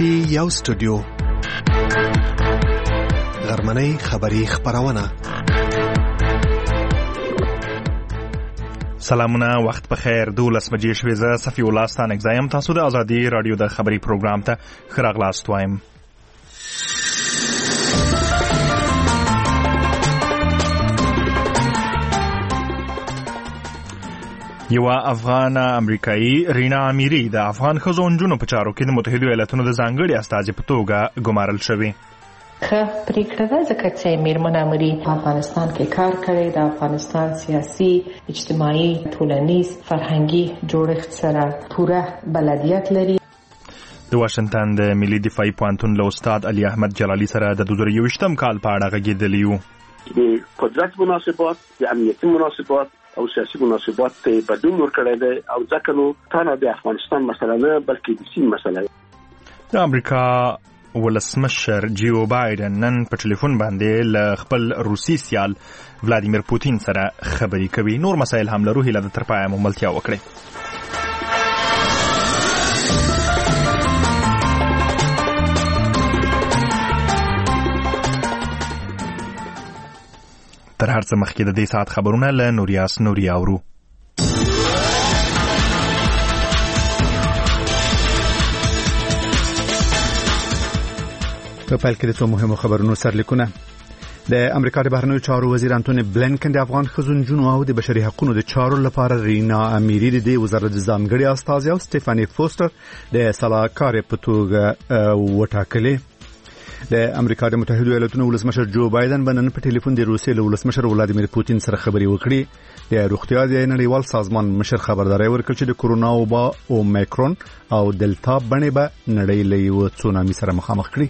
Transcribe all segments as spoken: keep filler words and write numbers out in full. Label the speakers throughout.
Speaker 1: کې یو سټوډیو غرمنۍ خبری خبرونه.
Speaker 2: سلامونه، وخت په خیر. دولس بجې شوې. زه صفي الله ستانک زایم. تاسو د ازادي رادیو د خبري پروګرام ته ښه راغلاست وایم. یو افغان امریکایي رینا امیری د افغان ښځو نجونو په چارو کې د متحده ایالاتونو د ځانګړي استازي په توګه ګمارل شوې.
Speaker 3: ښه پریکړه ده ځکه چې میرمن امیری په افغانستان کې کار کړی، د افغانستان سیاسي، اجتماعي، ټولنیز، فرهنګي جوړښت سره پوره بلدیت لري.
Speaker 2: د واشنگټن د ملي دفاعي پوهنتون له استاد علي احمد جلالي سره د دوه زره یوویشتم کال په اړه غږېدلی یو.
Speaker 4: د قدرت مناسبات، د امنیتي مناسبات او سیاسي مناسبات ته بدلون ورکړی دی او ځکه نو تنها د افغانستان مسله نه بلکې د سیمې مسله ده.
Speaker 2: د امریکا ولسمشر جیو بایدن نن په ټلیفون باندې له خپل روسي سیال ولادیمیر پوتین سره خبرې کوي. نور مسایل هم لرو. هیله د تر پایه مو ملتیا وکړي. تر هر څه مخکې د دې ساعت خبرونه له نوریاس نوري اورو.
Speaker 5: په پیل کې د څو مهمو خبرونو سرلیکونه. د امریکا د بهرنیو چارو وزیر انټونی بلینکن د افغان ښځو نجونو او د بشري حقوقو د چارو لپاره رینا امیری د وزارت ځانګړي استازي او سټيفاني فوستر د سلاکار په توګه وټاکلې. د امریکا د متحده ایالاتونو ولسمشر جو بایدن بنن په ټلیفون د روسیې له ولسمشر ولادیمیر پوتین سره خبرې وکړې. د روغتیا د نړیوال سازمان مشر خبرداري ورکړه چې د کورونا وبا او میکرون او دلتا بڼې به نړۍ له یو تسونامي سره مخامخ کړي.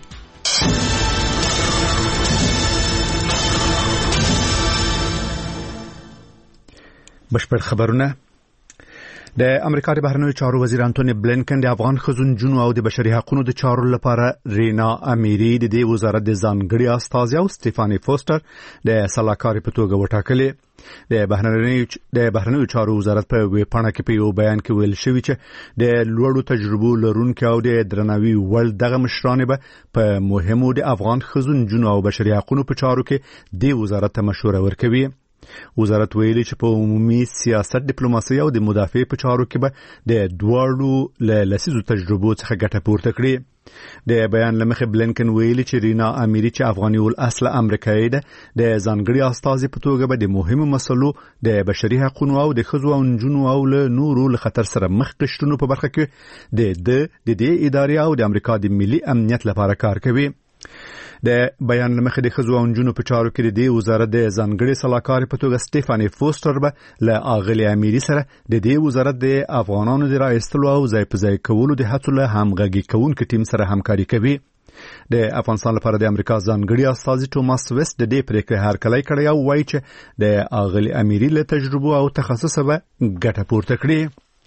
Speaker 5: بشپړ خبرونه. د امریکا د بهرنیو چارو وزیر انټونی بلینکن د افغان ښځو نجونو او د بشري حقوقو د چارو لپاره رینا امیری د دې وزارت د ځانګړي استازي او سټيفاني فوستر د سلاکار په توګه وټاکلې. د بهرنیو د بهرنیو چارو وزارت په ویبپاڼه کې په یو بیان کې ویل شوی چې د لوړو تجربو لرونکو او د درناوي وړ دغه مشرانې به په مهمو د افغان ښځو نجونو او بشري حقوقو په چارو کې د وزارت ته مشوره ورکوي. وزارت ویلي چې په عمومي سیاست، ډیپلوماسي او د مدافعې په چارو کې به د دوړو له لسیزو تجربو څخه ګټه پورته کړي. د بیان لمخې بلینکن ویلي چې رینا امیری چې افغاني ول اصل امریکایي ده د ځانګړي استازي په توګه به د مهمو مسلو د بشري حقوقو او د ښځو او نجونو او له نورو له خطر سره مخ کېشتونو په برخه کې د د د دې ادارې او د امریکا د ملي امنیت لپاره کار کوي. د بیان لمخې د ښځو او نجونو په چارو کې د وزارت د ځانګړي سلاکار په توګه سټيفاني فوستر به له اغلي امیری سره د دې وزارت د افغانانو د راایستلو او ځای په ځای کولو د هڅو له همغږي کوونکو ټیم سره همکاري کوي. د افغانستان لپاره د امریکا ځانګړي استازي ټوماس ویست د دې پریکړې هرکلی کړی او وایي چې د اغلي امیری له تجربو او تخصص به ګټه پورته کړي.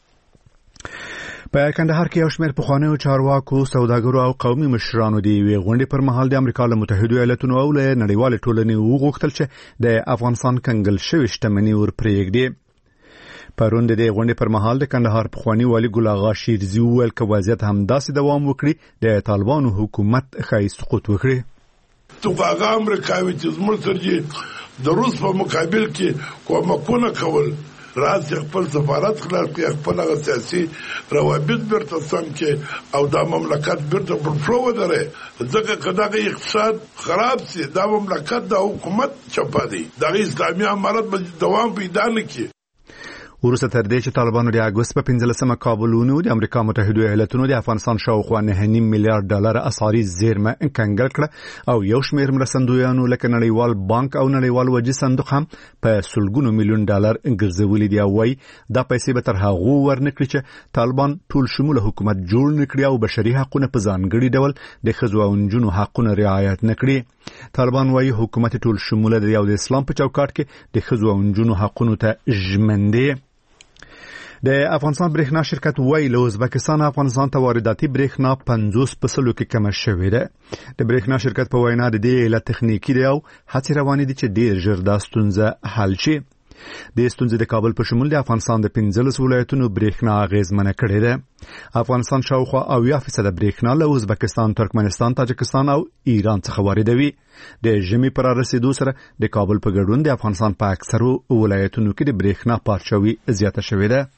Speaker 5: په کندهار کې یو شمېر پخوانیو چارواکو، سوداګرو او قومي مشرانو د یوې غونډې پر مهال د امریکا له متحده ایالاتونو او له نړیوالې ټولنې وغوښتل چې د افغانستان کنګل شوې شتمنۍ ورپرېږدي. پرون د دې غونډې پر مهال د کندهار پخواني والي ګل اغا شیرزي وویل که وضعیت همداسې دوام وکړي د طالبانو حکومت ښایي سقوط وکړي.
Speaker 6: تو هغه امریکاوي چې زموږ سره د روس په مقابل کې کومکونه کول، راځي خپل سفارت خلاص کړي، خپل هغه سیاسي روابط بیرته سم کړي او دا مملکت بیرته پر پلو ودرې. ځکه که دغه اقتصاد خراب سي دا مملکت د حکومت چپه دی، دغه اسلامي امارت به دوام پیدا نه کړي.
Speaker 5: وروسته تر دې چې طالبانو د اګوست په پنځلسمه کابل ونیو، د امریکا متحده ایالاتونو د افغانستان شاوخوا نهه نیم میلیارډ ډالر اسعاري زیرمه کنګل کړه او یو شمېر مرستندویانو لکه نړیوال بانک او نړیوال وجې صندوق هم په سلګونو میلیون ډالر ګرځولي دي. وایي دا پیسې به تر هغو ورنکړي چې طالبان ټول شموله حکومت جوړ نکړي او بشري حقوقونه په ځانګړي ډول د ښځو او نجونو حقونه رعایت نکړي. طالبان وایي حکومت ټول شموله دی او د اسلام په چوکاټ کې د ښځو او نجونو حقونو ته ژمن دی. د افغانستان برېښنا شرکت وایي له ازبکستان افغانستان ته وارداتي برېښنا پنځوس په سلو کې کمه شوې ده. د برېښنا شرکت په وینا د دې علت تخنیکي دی او هڅې روانې دي چې ډېر ژر دا ستونزه حل شي. د ستونزې د کابل په شمول د افغانستان د پنځلس ولایتونو برېښنا اغیزمنه کړې ده. افغانستان شاوخوا اویا فیصد برېښنا له ازبکستان، ترکمنستان، تاجکستان او ایران څخه واردوي. د ژمي پر رسیدو سره د کابل په ګډون د افغانستان په اکثرو ولایتونو کې د برېښنا پارچاوي زیاته شوې ده.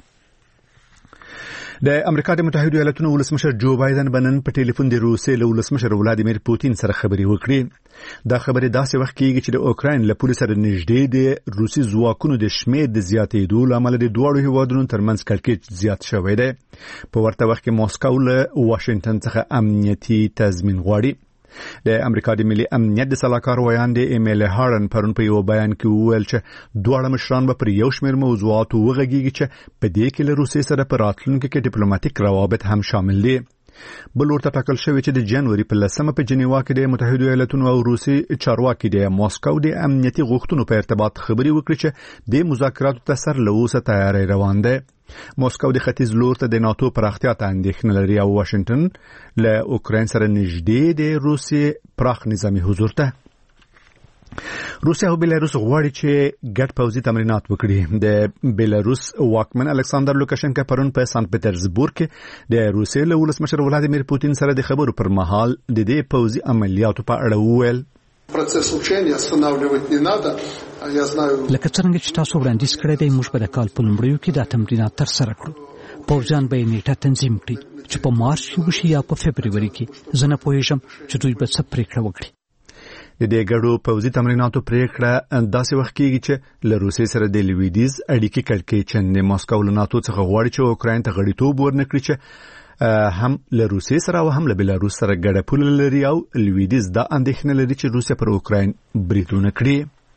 Speaker 5: د امریکا د متحده ایالاتونو ولسمشر جو بایدن بنن په ټلیفون د روسیې له ولسمشر ولادیمیر پوتین سره خبرې وکړې. دا خبرې داسې وخت کېږي چې د اوکراین له پولې سره نږدې د روسي ځواکونو د شمېر د زیاتېدو له امله د دواړو هیوادونو ترمنځ کړکېچ زیات شوی دی. په ورته وخت کې ماسکو له واشنگټن څخه امنیتي تضمین غواړي. د امریکا د ملي امنیت د سلاکار ویاند ایمیل هارن پرون په یو بیان کې وویل چې دواړه مشران به پر یو شمېر موضوعاتو وغږیږي چې په دې کې له روسیې سره په راتلونکي کې ډیپلوماټیک روابط هم شامل دي. بل ورته ټاکل شوی چې د جنوري په لسمه په جنیوا کې د متحده ایالاتونو او روسي چارواکي د ماسکو د امنیتي غوښتنو په ارتباط خبري وکړي چې د مذاکراتو ته سر له اوسه تیاری روان دی. ماسکو د ختیځ لور ته د ناتو پراختیا ته اندېښنه لري او واشنگټن له اوکراین سره نږدې د روسي پراخ نظامی حضور ته. روسیا او بیلاروس غواړي چې ګډ پوځي تمرینات وکړي. د بیلاروس واکمن الکساندر لوکاشنکا پرون په سانت پټرزبورګ کې د روسیې له ولسمشر ولادیمیر پوتین سره د خبرو پر مهال د دې پوځي عملیاتو په اړه وویل.
Speaker 7: процесс учения останавливать не надо. Я знаю
Speaker 8: لکه څنګه چې تاسو وړاندیز کړی دی موږ به د کال په لومړیو کې دا تمرینات ترسره کړو. پوځیان به یې نیټه تنظیم کړي چې په مارچ کې وشي یا په فبروري کې. زه نه پوهیږم چې دوی به څه پریکړه وکړي.
Speaker 5: د دې ګډو پوځي تمریناتو پریکړه داسې وخت کېږي چې له روسیې سره د لویدیز اړیکې کړکېچن د ماسکو له ناتو څخه غواړي چې اوکراین ته غړیتوب ورنکړي چې هم له روسیې سره او هم له بیلاروس سره ګډه پوله لري او لویدیز دا اندېښنه لري چې روسیا پر اوکراین بریدونه کړي.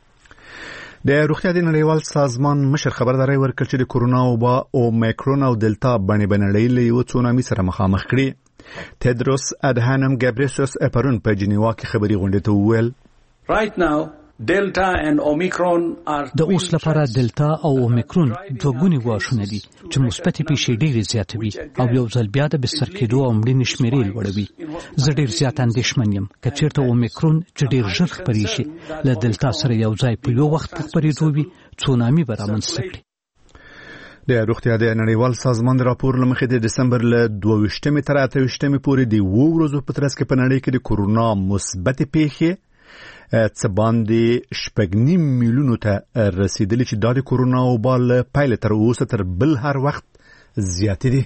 Speaker 5: د روغتیا د نړیوال سازمان مشر خبرداري ورکړ چې د کورونا وبا او میکرون او دلتا باندې بنړۍ له یو تسونامي سره مخامخ کړي. تدروس ادهانم ګابریسوس پرون په جنیوا کې خبري غونډه ته وویل.
Speaker 9: Right now Delta and Omicron are
Speaker 8: د اوس لپاره دلتا او اومیکرون دوه ګوني واښونه دي چې مثبتې پیښې ډېرې زیاتوي او یو ځل بیا د بستر کېدو او مړینې شمېرې لوړوي. زه ډېر زیات اندېښمن یم که چېرته اومیکرون چې ډېر ژر خپرې شي له دلتا سره یو ځای په یو وخت په خپرېدو وي تسونامي به رامنځته کړي.
Speaker 5: د روغتیا د نړیوال سازمان راپور لمخې د دسمبر له دوه ویشتمې تر اته ویشتمې پورې د اوو ورځو په ترڅ کې په نړۍ کې د کورونا مثبتې پیښې څه باندې شپږ نیم میلیونو ته رسیدلي چې دا د کورونا وبا له پیل تر اوسه تر بل هر وخت زیاتې دي.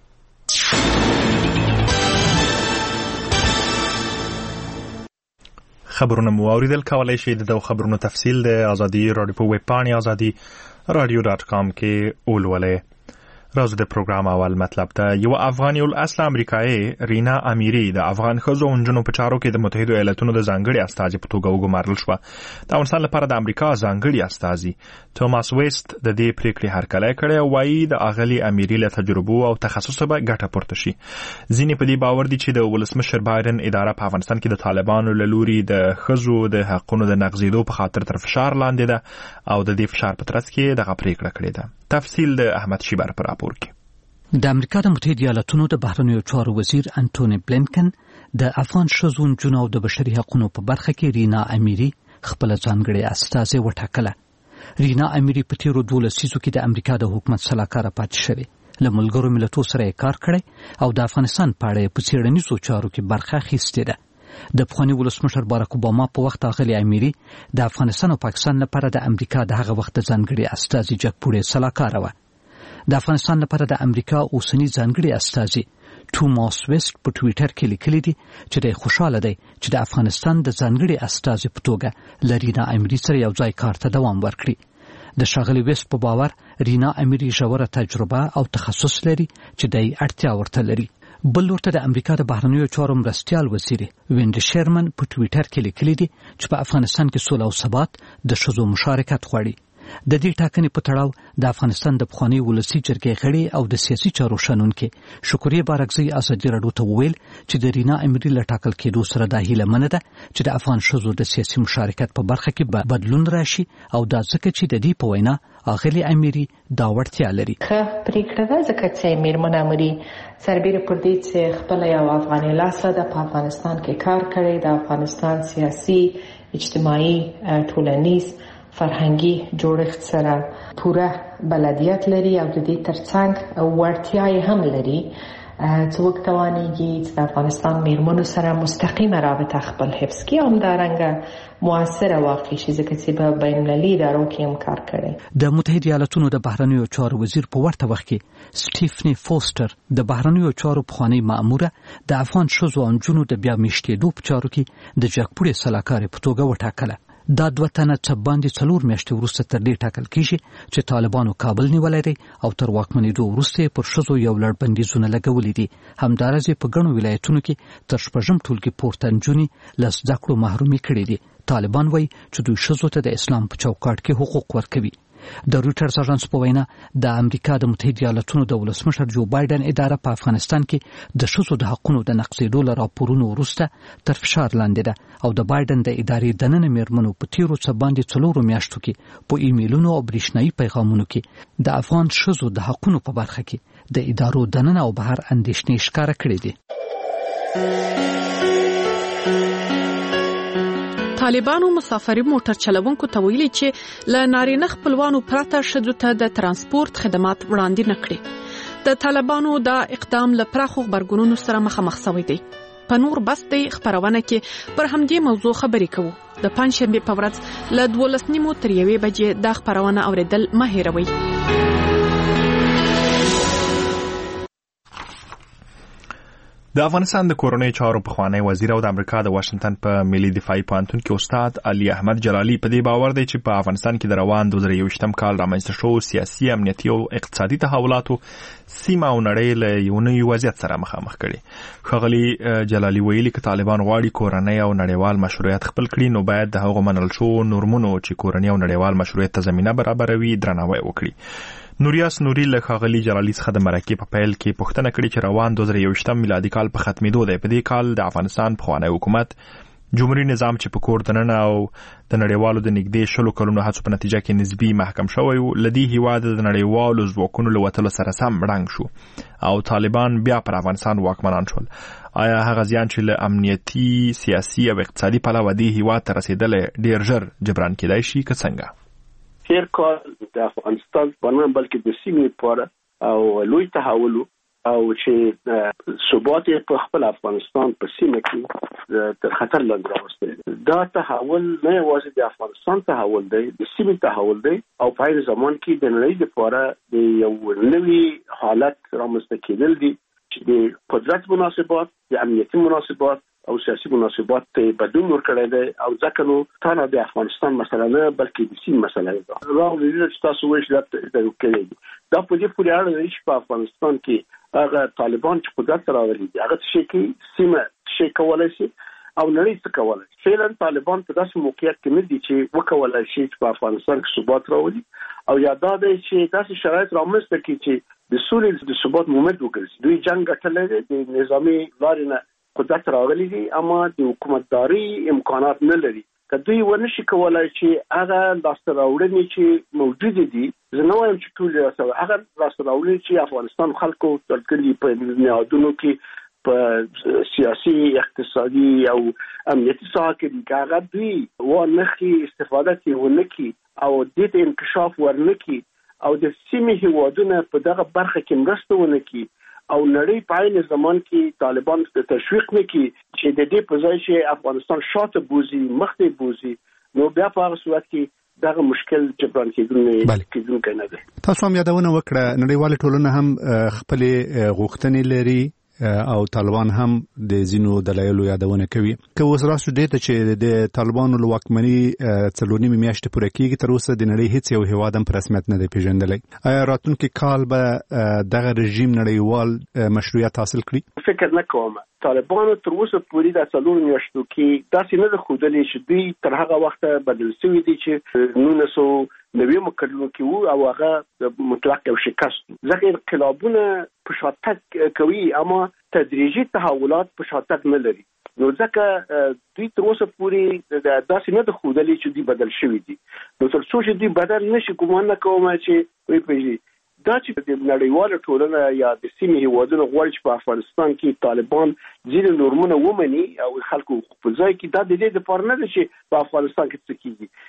Speaker 2: خبرونه مو اوریدل. کولای شئ د خبرونو تفصیل د ازادي رادیو په ویب پاڼې ازادي رادیو ډاټ کام کې ولولئ. راز د پروګرام اول مطلب ته یو افغاني الاصل امریکایي رینا امیری د افغان ښځو او نجونو په چارو کې د متحده ایالاتونو د ځانګړي استازي په توګه وګمارل شوه. د افغانستان لپاره د امریکا ځانګړي استازي توماس ویست د دې پریکړې هرکلی کړی او وایي د اغلي امیری له تجربو او تخصص به ګټه پورته شي. ځینې په دې باور دي چې د ولسمشر بایدن اداره په افغانستان کې د طالبانو له لوري د ښځو د حقونو د نقضېدو په خاطر تر فشار لاندې ده او د دې فشار په ترڅ کې دغه پریکړه کړې ده. تفصیل د احمد شیبر پر راپور کې.
Speaker 8: د امریکا د متحده ایالاتونو د بهرنیو چارو وزیر انټونی بلینکن د افغان ښځو نجونو او د بشري حقوقو په برخه کې رینا امیری خپل ځانګړي استازي وټاکله. رینا امیری په تیرو دوه لسیزو کې د امریکا د حکومت سلاکار پاتې شوې. له ملګرو ملتونو سره کار کړی او د افغانستان په اړه په څېړنیزو چارو کې برخه اخیستې ده. د پخواني ولسمشر باراک اوباما په وخت اغلي امیری د افغانستان او پاکستان لپاره د امریکا د هغه وخت ځانګړي استازي جک پوره سلاکار و. د افغانستان لپاره د امریکا اوسنی ځانګړي استازي توماس ویست په ټوئیټر کې لیکلي دي چې د خوشاله دی چې د افغانستان د ځانګړي استازي په توګه لرینا امیری سره یو ځای کار ته دوام ورکړي. د ښاغلي ویست په باور رینا امیری ژوره تجربه او تخصص لري چې د اړتیا ورته لري. بل ورته د امریکا د بهرنیو چارو مرستیال وزیر وینډ شرمن په ټوئیټر کې لیکلي دي چې په افغانستان کې سوله او ثبات د ښځو مشارکت غواړي. د دې ټاکنې په تړاو د افغانستان د پخواني ولسی جرګې غړي او د سیاسي چارو شنونکي شکریه بارکزی ازادي راډیو ته وویل چې د رینا امیری له ټاکل کېدو سره د هیله مننه ده چې د افغان ښځو د سیاسي مشارکت په برخه کې بدلون راشي او دا ځکه چې د دې په وینا اغلي امیری دا وړتیا لري.
Speaker 3: خه پریکړه ده ځکه چې میرمن امیری سربېره پر دې چې خپل یو افغاني لاسه د افغانستان کې کار کړی د افغانستان سیاسي اجتماعي ټولنیز فرهنګي جوړښت سره پوره بلدیت لري او د دې ترڅنګ وړتیا هم لري څوک توانیږي چې د افغانستان میرمنو سره مستقیمه رابطه خپل حفظ کړي او همدارنګه موثره واقع شي ځکه چې په بین المللي ادارو کې هم کار کړی.
Speaker 8: د متحده ایالاتونو د بهرنیو چارو وزیر په ورته وخت کې سټیفنی فوستر د بهرنیو چارو پخوانی مأموره د افغان ښځو او نجونو د بیا میشتېدو په چارو کې د جګپوړې سلاکارې په توګه وټاکله. دا دوه تنه څه باندې څلور میاشتې وروسته تر دې ټاکل کیږي چې طالبانو کابل نیولی دی او تر واکمنېدو وروسته پر ښځو یو لړ بندیزونه لګولي دي. همدارنګه په ګڼو ولایتونو کې تر شپږم ټولګي پورته نجونې له زده کړو محرومې کړي دي. طالبان وایي چې دوی ښځو ته د اسلام په چوکاټ کې حقوق ورکوي. د رویټرز اژانس په وینا د امریکا د متحده ایالاتونو د ولسمشر جو بایدن اداره په افغانستان کې د ښځو د حقوقو د نقضېدو له راپورونو وروسته تر فشار لاندې ده او د بایدن د ادارې دننه میرمنو په تیرو څه باندې څلورو میاشتو کې په ایمیلونو او برېښنایي پیغامونو کې د افغان ښځو د حقوقو په برخه کې د ادارو دننه او بهر اندېښنې ښکاره کړې دي.
Speaker 10: طالبانو مسافري موټر چلوونکو ته ویلي چې له نارینه خپلوانو پرته ښځو ته د ترانسپورت خدمات وړاندې نه کړي. د طالبانو دا اقدام له پراخو غبرګونونو سره مخامخ شوی دی. په نور بستي خبرونه کې پر همدې موضوع خبرې کوو. د پنځشنبه په ورځ له دولس نیمو تر یوې بجې د خبرونه اوریدل مه هېروئ.
Speaker 2: د افغانستان د کورنۍ چارو پخوانی وزیر او د امریکا د واشنگټن په ملي دفاعي پوهنتون کې استاد علي احمد جلالي په دې باور دی چې په افغانستان کې د روان دوه زره یوویشتم کال رامنځته شوو سیاسي، امنیتي او اقتصادي تحولاتو سیمه او نړۍ له یو نوي وضعیت سره مخامخ کړي. ښاغلي جلالي ویلي چې طالبان غواړي کورنۍ او نړیوال مشروعیت خپل کړي نو باید د هغو منل شوو نورمونو چې کورنۍ او نړیوال مشروعیت ته زمینه برابروي درناوی وکړي. نوریاس نوري له ښاغلي جلالي څخه د مرکې په پیل کې پوښتنه کړې چې روان دوه زره یوویشتم میلادي کال په ختمېدو دی. په دې کال د افغانستان پخوانی حکومت جمهوریت نظام چې په کور دننه او د نړیوالو د نږدې شلو کلونو هڅو په نتیجه کې نسبي محکم شوی و، له دې هېواده د نړیوالو ځواکونو له وتلو سره سم ړنګ شو او طالبان بیا پر افغانستان واکمنان شول. آیا هغه زیان چې له امنیتي، سیاسي او اقتصادي پلوه دې هېواد ته رسېدلی ډېر ژر جبران کېدای شي که څنګه؟
Speaker 4: تیر کال د افغانستان په نه بلکې د سیمې لپاره او لوی تحول او چې ثبات په خپل افغانستان په سیمه کې تر خطر لاندې راوستل. دا تحول نه یوازې د افغانستان تحول دی، د سیمې تحول دی او په هغه زمان کې د نړۍ لپاره د یو نوي حالت رامنځته کېدل دي چې د قدرت مناسبات، د امنیتي مناسبات او سیاسي مناسبات ته بدلون ورکړی دی او ځکه نو تنها د افغانستان مسله نه بلکې د سیمې مسله ده. راغلی چې تاسو وایئ چې دا کړی دي دا په دې پورې اړه لري چې په افغانستان کې هغه طالبان چې قدرت ته راغلي دي هغه څه کوي، سیمه څه کولی شي او نړۍ څه کولی شي. فعلا طالبان په داسې موقعیت کې نه دي چې وکولی شي چې په افغانستان کې ثبات راولي او یا دا دی چې داسې شرایط رامنځته کړي چې د سولې د ثبات مومنت وګرځي. دوی جنګ ګټلی دی، د نظامي لارې نه قدرت راغلي دي اما د حکومتداري امکانات نه لري. که دوی ونشي کولای چې هغه لاسته راوړنې چې موجود دي، زه نه وایم چې ټول هغه لاسته راوړنې چې افغانستان خلکو ترکلي په نهادونو کې په سیاسي، اقتصادي او امنیتي ساحه کې دي، که هغه دوی ونخي استفاده کوي ونکي او دې ته انکشاف ورنکي او د سیمې هیوادونه په دغه برخه کې مرسته ونکي او نړۍ په عین زمان کې طالبان ته تشویق نه کړي چې د دې په ځای چې افغانستان شاته بوزي، مخته بوزي، نو بیا په هغه صورت کې دغه مشکل جبران کېدونکی نه دی.
Speaker 5: تاسو هم یادونه وکړه نړیواله ټولنه هم خپل غوښتنې لري او طالبان هم د زینو دلایلو یادونه کوي. که اوس راسو دې ته چې د طالبانو له واکمنۍ څلور نیمې میاشتې پوره کېږي تر اوسه د نړۍ هیڅ یو هېواد هم په رسمیت نه دی پېژندلی. آیا راتلونکي کال به دغه رژیم نړیوال مشروعیت حاصل کړي؟
Speaker 4: فکر نه کوم. طالبانو تر اوسه پورې د څلور میاشتو کې داسې نه ده ښودلې چې دوی تر هغه وخته بدل شوي دي چې نولس سوه نوي کلونو کې وو او هغه د مطلق یو شکست. ځکه انقلابونه په شاتګ کوي اما تدریجي تحولات په شاتګ نه لري. نو ځکه دوی تر اوسه پورې داسې نه ده ښودلې چې دوی بدل شوي دي. نو تر څو چې دوی بدل نشي ګمان نه کوم چې وایي پېژني دا چې د نړیواله ټولنه یا د سیمې هیوادونو غواړي چې په افغانستان کې طالبان ځینې نورمونه ومني او خلکو په ځای کې دا د دې لپاره نه ده چې په افغانستان کې څه کېږي،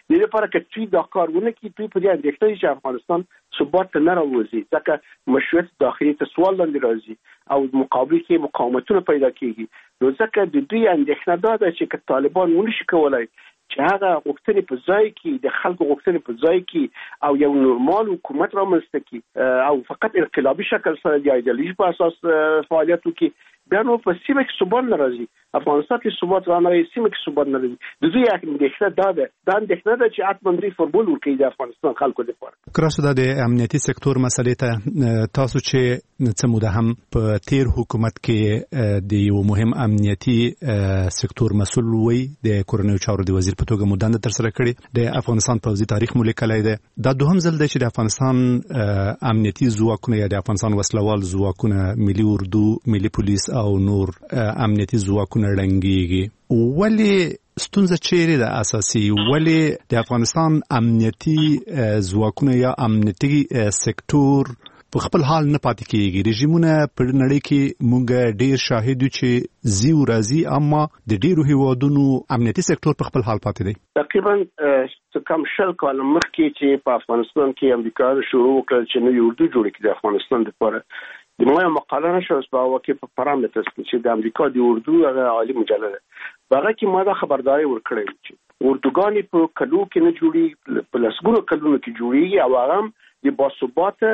Speaker 4: د دې لپاره چې دا کارونه کې دوی په دې اندېښنه چې افغانستان ثبات ته نه راوځي ځکه مشروعیت داخلي ته سوال لاندې راځي او مقابل کې مقاومتونه پیدا کیږي. نو ځکه د دوی اندېښنه دا ده چې طالبان ونشي کولای چې هغه غوښتنې په ځای کې د خلکو غوښتنې په ځای کې او یو نورمال حکومت رامنځته کړي او فقط انقلابي شکل سره د ایدئولوژي په اساس فعالیت وکړي، بیا نو په سیمه کې ثبات نه راځي. افغانستان کې ثبات را نه راځي، سیمه کې ثبات نه راځي. د دوی اندېښنه دا ده دا اندېښنه ده چې حتما دوی فورمول ورکوي د افغانستان خلکو لپاره.
Speaker 5: کراسو د امنیتي سکتور مسلې ته تاسو چې څه موده هم په تیر حکومت کې د یو مهم امنیتي سکتور مسؤل وي د کورنیو چارو د وزیر په توګه مدند تر سره کړي، د افغانستان پوځي تاریخ مو لیکلی دی. دا دوهم ځل دی چې د افغانستان امنیتي ځواکونه یا د افغانستان وسلوال ځواکونه ملي اردو، ملي پولیس او نور امنیتي ځواکونه رنګيږي. ولې ستونزه چیرې ده اساسي؟ ولې د افغانستان امنیتي ځواکونه یا امنیتي سکتور په خپل حال نه پاتې کیږي؟ رژیمونه په نړۍ کې موږ ډیر شاهد یو چې زیو راځي، اما د ډیرو هیوادونو امنیتي سکتور په خپل حال پاتې دی.
Speaker 4: تقریبا څه کم شل کال مخکې چې په افغانستان کې امریکا شروع وکړ چې نوې اردو جوړه کړي د افغانستان لپاره، د موږ مقاله نشو په واقع په پارامترز چې د امریکا د اردو هغه عالی مجله ده، هغه کې ما دا خبرداري ورکړې چې اردوګانی په کلو کې نه جوړي، په لسګونو کلونو کې جوړيږي او هغه د باثبات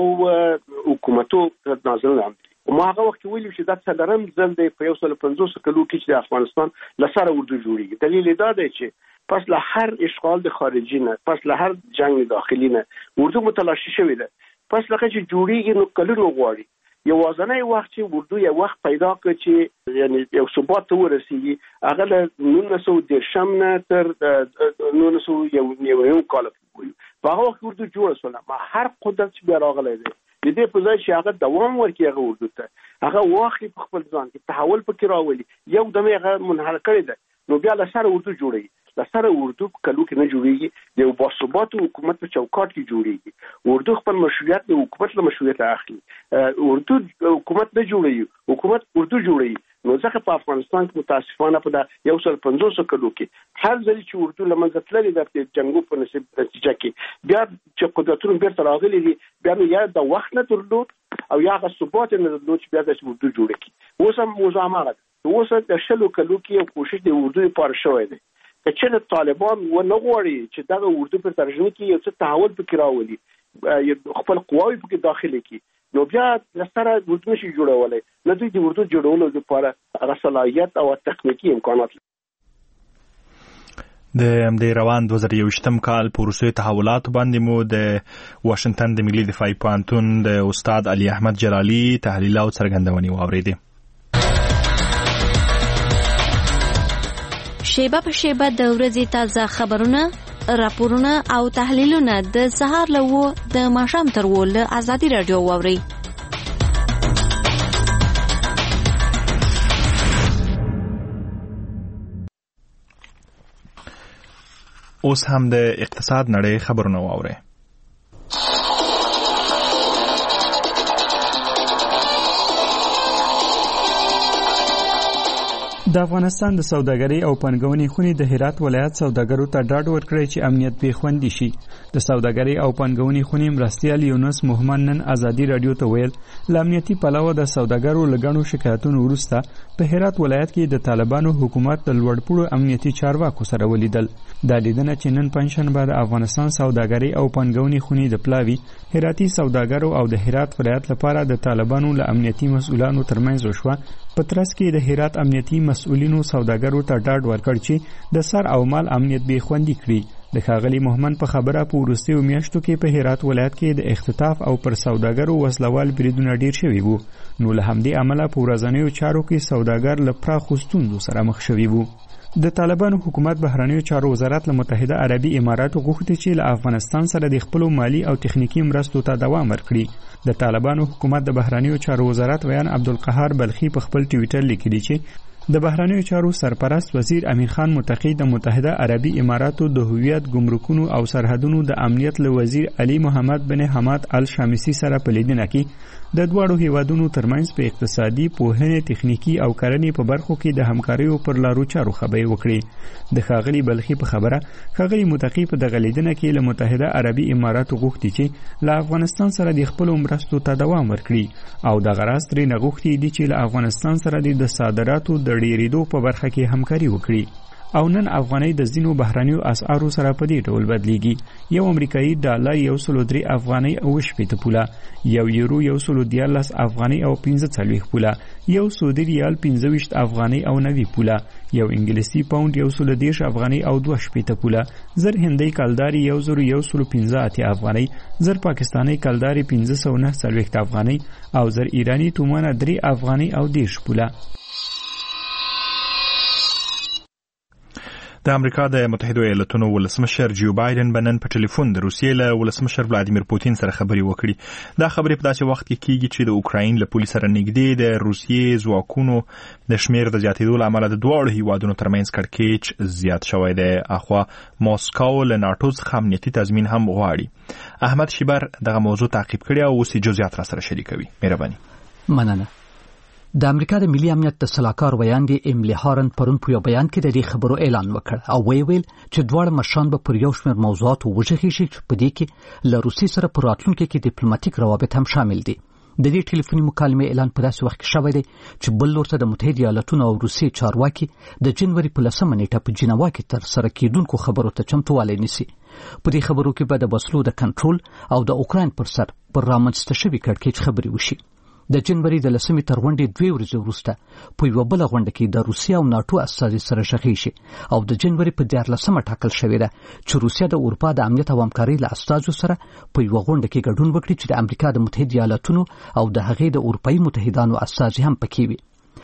Speaker 4: او حکومتو نازل نه دي. ما هغه وخت ویل چې دا څلورم ځل دی په یو سل پنځوس کلو کې چې د افغانستان لسره اردو جوړيږي. دلیل دا دی چې پس له هر اشغال د خارجي نه، پس له هر جنگ داخلي نه اردو متلاشي شوې ده. پس لکه چې جوړیږي نو کلونو غواړي. یوازنی وخت چې اردو یو وخت پیدا کړ چې یعنی یو ثبات ته ورسیږي هغه له نولس سوه دېرشم نه تر نولس سوه یو یو کال پورې هغه وخت اردو جوړه شوه. ما هر قدرت چې بیا راغلی دی د دې په ځای چې هغه دوام ورکړي هغه اردو ته هغه واخلي په خپل ځان کې تحول پکې راولي، یو دمه هغه منحل کړی دی، نو بیا له سره اردو جوړوي. له سره اردو کلو کې نه جوړیږي، د یو باثبات حکومت په چوکاټ کې جوړیږي. اردو خپل مشروعیت د حکومت له مشروعیت اخلي. اردو حکومت نه جوړوي، حکومت اردو جوړوي. نو ځکه په افغانستان کې متاسفانه په دا یو سل پنځوس کلو کې هر ځل چې اردو لمنځه تللې د جنګو په نتیجه کې بیا چې قدرتونه بیرته راغلي دي، بیا نو یا د وخت نه درلود او یا هغه ثبات نه درلود چې بیا د اردو جوړه کړي. اوس هم موضوع هماغه ده. اوس د شلو کلو کې یو کوشش د اردو لپاره شوی دی که چې طالبان و نه غواړي چې دا اردو پر ترجمه کې یو څه تحول پکې راولي، خپل قواوی پکې داخلي کړي، نو بیا لسره اردو نشي جوړولای. نه دوی د اردو جوړولو لپاره هغه صلاحیت او تخنیکی امکانات.
Speaker 2: د همدې روان دوه زره یوویشتم کال په وروستیو تحولاتو باندې مو د واشنگټن د ملي دفاعي پوهنتون د استاد علي احمد جلالي تحلیل او څرګندونې واورېدې.
Speaker 11: شیبه په شیبه د ورځې تازه خبرونه، راپورونه او تحلیلونه د سهار له وو د ماښام تر وو له ازادي رادیو واورئ.
Speaker 2: اوس هم د اقتصاد نړۍ خبرونه واورئ.
Speaker 12: د افغانستان د سوداګرۍ او پانګونې خونې د هرات ولایت سوداګرو ته ډاډ ورکړی چې امنیت به خوندي شي. د سوداګرۍ او پانګونې خونې مرستیال یونس محمد نن ازادي رادیو ته ویل ل امنیتي پلوه د سوداګرو لګڼو شکایتونو وروسته په هرات ولایت کې د طالبانو حکومت د لوړپوړو امنیتي چارواکو سره ولیدل. دا لیدنه چې نن پنځشنبه د افغانستان سوداګرۍ او پانګونې خونې د پلاوي هراتي سوداګرو او د هرات ولایت لپاره د طالبانو له امنیتي مسؤلانو ترمنځ وشوه. په ترڅ کې د هرات امنیتي مسؤلینو سوداګرو ته ډاډ ورکړ چې د سر او مال امنیت به خوندي کړي. د ښاغلي محمد په خبره په وروستیو میاشتو کې په هرات ولایت کې د اختطاف او پر سوداګرو وسلوال بریدونه ډیر شوي وو، نو له همدې امله په ورځنیو چارو کې سوداګر له پراخو ستونزو سره مخ شوي وو. د طالبانو حکومت بهرنیو چارو وزارت له متحده عربي اماراتو غوښتي چې له افغانستان سره د خپلو مالی او تخنیکی مرستو ته دوام ورکړي. د طالبانو حکومت د بهرنیو چارو وزارت ویان عبدالقهار بلخي په خپل ټویټر لیکلي چې د بهرنیو چارو سرپرست وزیر امین خان متقی د متحده عربي اماراتو د هویت ګمرکونو او سرحدونو د امنیت له وزیر علي محمد بن حماد الشامسي سره په لیدنه کې د دواړو هیوادونو ترمنځ په اقتصادي، پوهنې، تخنیکی او کرنې په برخو کې د همکاریو پر لارو چارو خبرې وکړې. د ښاغلي بلخي په خبره ښاغلي متقی په دغه لیدنه کې له متحده عربي اماراتو غوښتي چې له افغانستان سره د خپلو مرستو ته دوام ورکړي او دغه راز ترې غوښتي دي چې له افغانستان سره د صادراتو د ډیریدو په برخه کې همکاري وکړي. او نن افغانۍ د ځینو بهرنیو اسعارو سره په دې ډول بدلیږي. یو امریکایي ډالر یو سل او درې افغانۍ او شپېته پوله، یو یورو یو سل او دیارلس افغانۍ او پنځه څلوېښت پوله، یو سعودي ریال پنځه ویشت افغانۍ او نوي پوله، یو انګلیسي پاونډ یو سل دېرش افغانۍ او دوه شپېته پوله، زر هندۍ کلداري یو زر یو سل پنځه اتیا افغانۍ، زر پاکستاني کلداري پنځه سوه نهه څلوېښت افغانۍ او زر ایراني تومانه درې افغانۍ او دېرش پوله.
Speaker 2: د امریکا د متحده ایالاتونو ولسمشر جو بایدن بنن په ټلیفون د روسیې له ولسمشر ولادیمیر پوتین سره خبرې وکړي. دا خبرې په داسې وخت کې کیږي چې د اوکراین له پولې سره نږدې د روسیې ځواکونو د شمیر د زیاتېدو له امله د دواړو هیوادونو ترمنځ کړکېچ زیات شوی دی. اخوا ماسکو له ناټو څخه امنیتي تضمین هم غواړي. احمد شیبر دغه موضوع تعقیب کړی او اوس جزئیات را سره شریکوي. مهرباني.
Speaker 8: مننه. د امریکا د ملي امنیت د سلاکار ویاندې ایملی هارن پرون په یو بیان کې د دې خبرو اعلان وکړ او ویل چې دواړه مشران به پر یو شمېر موضوعاتو وژغېږي چې په دې کې له روسیې سره په راتلونکي کې ډیپلوماټیک روابط هم شامل دي. د دې ټلیفوني مکالمې اعلان په داسې وخت کې شوی دی چې بل لور ته د متحده ایالاتونو او روسیې چارواکي د جنوري په لسمه نیټه په جنیوا کې تر سره کېدونکو خبرو ته چمتووالی نیسي. په دې خبرو کې به د وسلو د کنټرول او د اوکراین پر سر پر رامنځته شوي کړکېچ خبرې وشي. د جنوري د لسمې تر غونډې دوې ورځې وروسته په یوه بله غونډه کې د روسیې او ناټو استازي سره شخې شي او د جنوري په دیارلسمه ټاکل شوې ده چې روسیه د اروپا د امنیت او همکارۍ له استازو سره په یوه غونډه کې ګډون وکړي چې د امریکا د متحده ایالاتونو او د هغې د اروپایي متحدانو استازي هم پکې وي.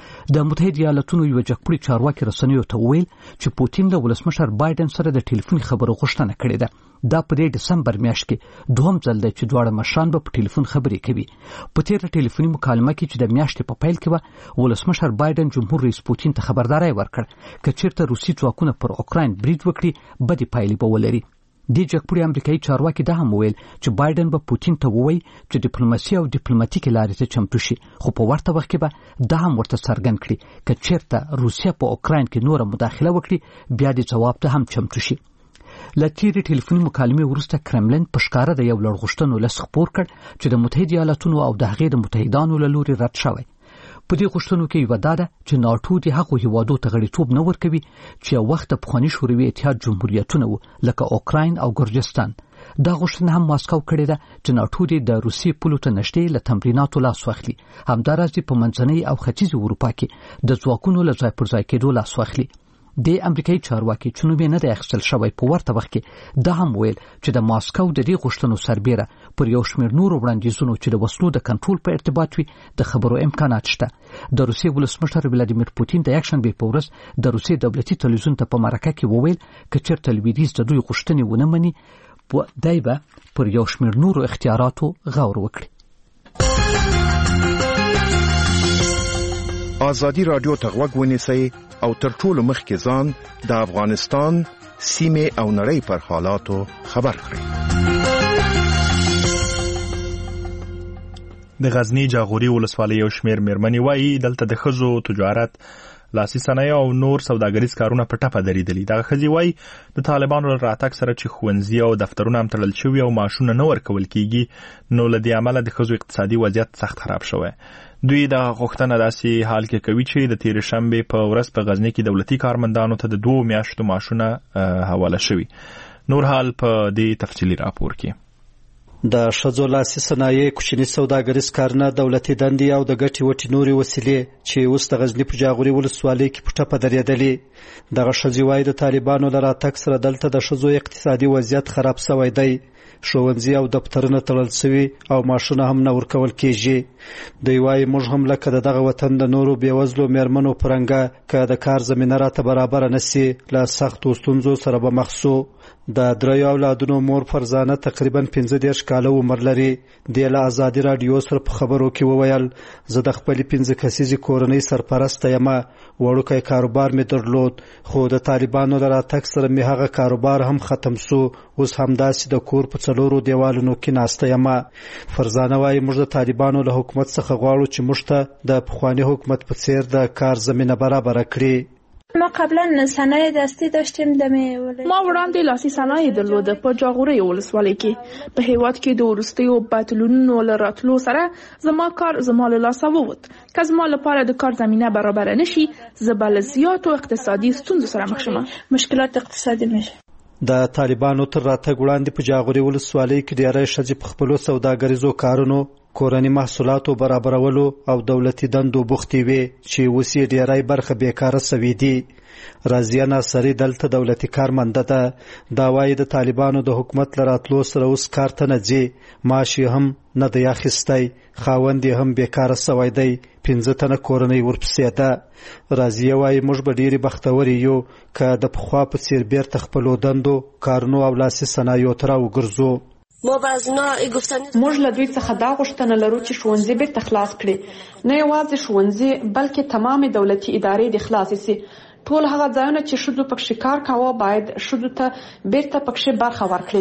Speaker 8: د متحده ایالاتونو یو جګپوړي چارواکي رسنیو ته وویل چې پوتین له ولسمشر بایدن سره د ټلیفوني خبرو غوښتنه کړې ده. دا په دې دسمبر میاشت کې دوهم ځل دی چې دواړه مشران به په ټلیفون خبرې کوي. په تیره ټلیفوني مکالمه کې چې د میاشتې په پیل کې به ولسمشر بایدن جمهور رئیس پوتین ته خبرداری ورکړ که چیرته روسي ځواکونه پر اوکراین برید وکړي بدې پایلې به ولري. د جګپوړي امریکایي چارواکي دا هم ویل چې بایدن به پوتین ته ووایي چې ډیپلوماسي او ډیپلوماټیکي لارې ته چمتو شي، خو په ورته وخت کې به دا هم ورته څرګند کړي که چیرته روسیه په اوکراین کې نوره مداخله وکړي بیا د ځواب ته هم چمتو شي. له تیرې ټلیفوني مکالمې وروسته کرملن په ښکاره د یو لړ غوښتنو لست خپور کړ چې د متحده ایالاتونو او د هغې د متحدانو له لوري رد شوی. په دې غوښتنو کې یوه دا ده چې ناټو د هغو هیوادو ته غړیتوب نه ورکوي چې یو وخت د پخواني شوروي اتحاد جمهوریتونه وو لکه اوکراین او ګرجستان. دا غوښتنه هم ماسکو کړې ده چې ناټو دې د روسیې پولو ته نږدې له تمریناتو لاس واخلي. همداراز دې په منځنۍ او ختیځې اروپا کې د ځواکونو له ځای پر ځای کېدو لاس واخلي. د امریکایي چارواکي چې نوم یې نه دی اخیستل شوی په ورته وخت کې دا هم ویل چې د ماسکو د دې غوښتنو سربیره پر یو شمېر نورو وړاندیزونو چې د وسلو د کنټرول په ارتباط وي د خبرو امکانات شته. د روسیې ولسمشر ولادیمیر پوتین د یکشنبې په ورځ د روسیې دولتي تلویزیون ته په مرکه کې وویل که چېرته لویدیځ د دوی غوښتنې ونه مني دی به پر یو شمېر نورو اختیاراتو غور وکړي.
Speaker 13: آزادي رادیو ته غوږ ونیسئ او تر ټولو مخکې ځان د افغانستان سیمې او نړۍ پر حالاتو خبر کړئ.
Speaker 2: د غزنی جاغوري ولسوالۍ یو شمېر مېرمنې وایي دلته د ښځو تجارت، لاسي صنایع او نور سوداګریز کارونه په ټپه درېدلي. دغه ښځې وایي د طالبانو له راتګ سره چې ښوونځي او دفترونه هم تړل شوي او معاشونه نه ورکول کېږي نو له دې امله د ښځو اقتصادي وضعیت سخت خراب شوی. دوی د غوښتنه داسې حال کې کوي چې د تېرې شنبې په ورځ په غزني کې دولتي کارمندانو ته د دوو میاشتو معاشونه حواله شوي. نور حال په دې تفصیلي راپور کې.
Speaker 14: د ښځو لاسي صنایع، کوچني سوداګریز کارونه، دولتي دندې او د ګټې وټې نورې وسیلې چې اوس د غزني په جاغوري ولسوالۍ کې په ټپه درېدلې. دغه ښځې وایي د طالبانو له راتګ سره دلته د ښځو اقتصادي وضعیت خراب شوی دی. ښوونځي او دفترونه تړل شوي او معاشونه هم نه ورکول کیږي. دوی وايي موږ هم لکه دغه وطن د نورو بېوزلو میرمنو پرنګه که د کار زمینه راته برابره نشي له سختو ستونزو سره به مخ شو. د دریو اولادونو مور فرزانه تقریبا پنځه دېرش کاله عمر لري. د له ازادي رادیو سره په خبرو کې وویل زه د خپل پنځه کسیزې کورنۍ سرپرسته یم. وړوکی کاروبار مې درلود خو د طالبانو له راتګ سره مې هغه کاروبار هم ختم شو. اوس همداسې د کور په څلورو دیوالونو کې ناسته یم. فرزانه وايي موږ د طالبانو له حکومت څخه غواړو چې موږ ته د پخواني حکومت په څیر د کار زمینه برابره کړي.
Speaker 15: ما قبلا صنایع دستی داشتیم دمه
Speaker 16: ما وړاندې لاسي صنایع درلوده په جاغوري ولسوالۍ کې. په هیواد کې د وروستیو بدلونونو له راتلو سره زما کار زما له لاسه ووت. که زما لپاره د کار زمینه برابر نشي زه به له زیاتو اقتصادي ستونزو سره مخ شم.
Speaker 15: مشکلات اقتصادي میشه.
Speaker 14: د طالبانو تر راتګ وړاندې په جاغوري ولسوالۍ کې ډېری ښځې په خپلو سوداګریزو کارونو کورني محصولاتو برابرولو او دولتي دندو بوختې وي چې اوس یې ډېری برخه بیکاره سوي دي. رازیه ناصري دلته دولتي کارمنده ده. دا وایي د طالبانو د حکومت له راتلو سره اوس کار ته نه ځي. معاش یې هم نه دی اخیستی. خاوند یې هم بیکاره سوی دی. پنځه تنه کورنۍ ورپسې ده. رازیه وایي موږ به ډېرې بختورې یو که د پخوا په څېر بیرته خپلو دندو کارونو او لاسي صنایعو ته راوګرځو.
Speaker 10: موږ له دوی څخه دا غوښتنه لرو چې ښوونځي بیرته خلاص کړي. نه یوازې ښوونځي بلکې تمامې دولتي ادارې دې خلاصې سي. ټول هغه ځایونه چې ښځو پکښې کار کاوه باید ښځو ته بیرته پکښې برخه ورکړي.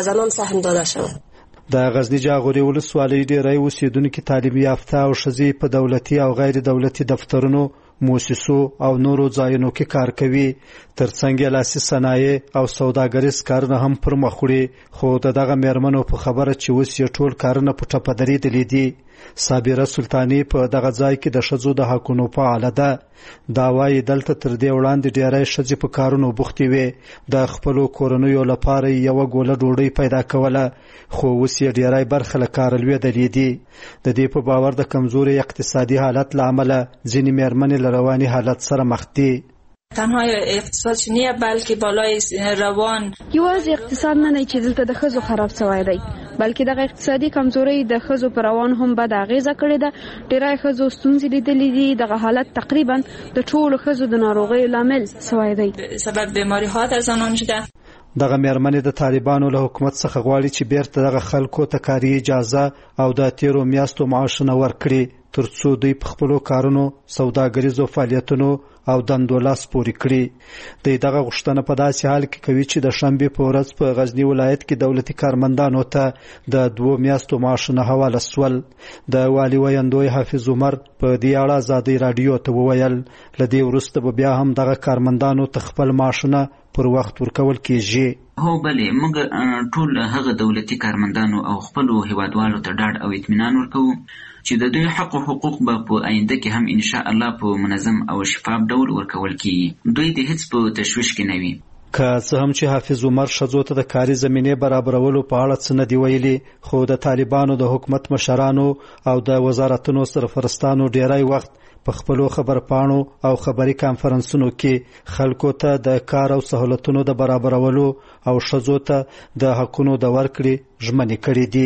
Speaker 14: د غزنی جاغوري ولسوالۍ ډېری اوسېدونکي تعلیم یافته او ښځې په دولتي او غیر دولتي دفترونو موسسو او نورو ځایونو کې کار کوي. ترڅنګ یې لاسي صنایع او سوداګریز کارونه هم پر مخ وړي. خو د دغه میرمنو په خبره چې اوس یې ټول کارونه په ټپه درېدلي دي. صابره سلطاني په دغه ځای کې د ښځو د حقونو فعاله ده. دا وایي دلته تر دې وړاندې ډېری ښځې په کارونو بوختې وې. د خپلو کورنیو لپاره یې یوه ګوله ډوډۍ پیدا کوله خو اوس یې ډېری برخه له کاره لوېدلې دي. د دې په باور د کمزوري اقتصادي حالت له امله ځینې میرمنې له رواني حالت سره مخ دي.
Speaker 15: تنها اقتصاد نیه بلکې بالای روان
Speaker 17: یوازې اقتصاد نه نه چې دلته د ښځو خراب شوی دی بلکې دغه اقتصادي کمزوري د ښځو پر روان هم بد اغیزه کړې ده. ډېری ښځو ستونزې لیدلې دي. دغه حالت تقریبا د ټولو ښځو د ناروغیو لامل شوی دی.
Speaker 15: سبب بیماری ها در زنان شده.
Speaker 14: دغه میرمنې د طالبانو له حکومت څخه غواړي چې بیرته دغه خلکو ته کاري اجازه او د تیرو میاشتو معاشونه ورکړي ترڅو دوی په خپلو کارونو سوداګریزو فعالیتونو او دندو لاس پورې کړي. د دغه غوښتنه په داسې حال کې کوي چې د شنبې په ورځ په غزنی ولایت کې دولتي کارمندانو ته د دوو میاشتو معاشونه حواله سول. د والي ویندوی حافظ عمر په دې اړه ازادي رادیو ته وویل له دې وروسته به بیا هم دغه کارمندانو ته خپل معاشونه پر وخت ورکول کیږي.
Speaker 18: هو بلې موږ ټول هغه دولتي کارمندانو او خپلو هیوادوالو ته ډاډ او اطمینان ورکوو چې د دوی حق او حقوق به په آینده کې هم ان شاء الله په منظم او شفاف ډول ورکول کیږي. دوی د هیڅ په تشویش کې نه وي.
Speaker 14: که څه هم چې حافظ عمر ښځو ته د کاري زمینې برابرولو په اړه څه نه دی ویلي خو د طالبانو د حکومت مشرانو او د وزارتونو سرپرستانو ډیری وخت په خپلو خبرپاڼو او خبري کانفرنسونو کې خلکو ته د کار او سہولتونو د برابرولو او ښځو ته د حقونو د ورکړې ژمنې کړې دي.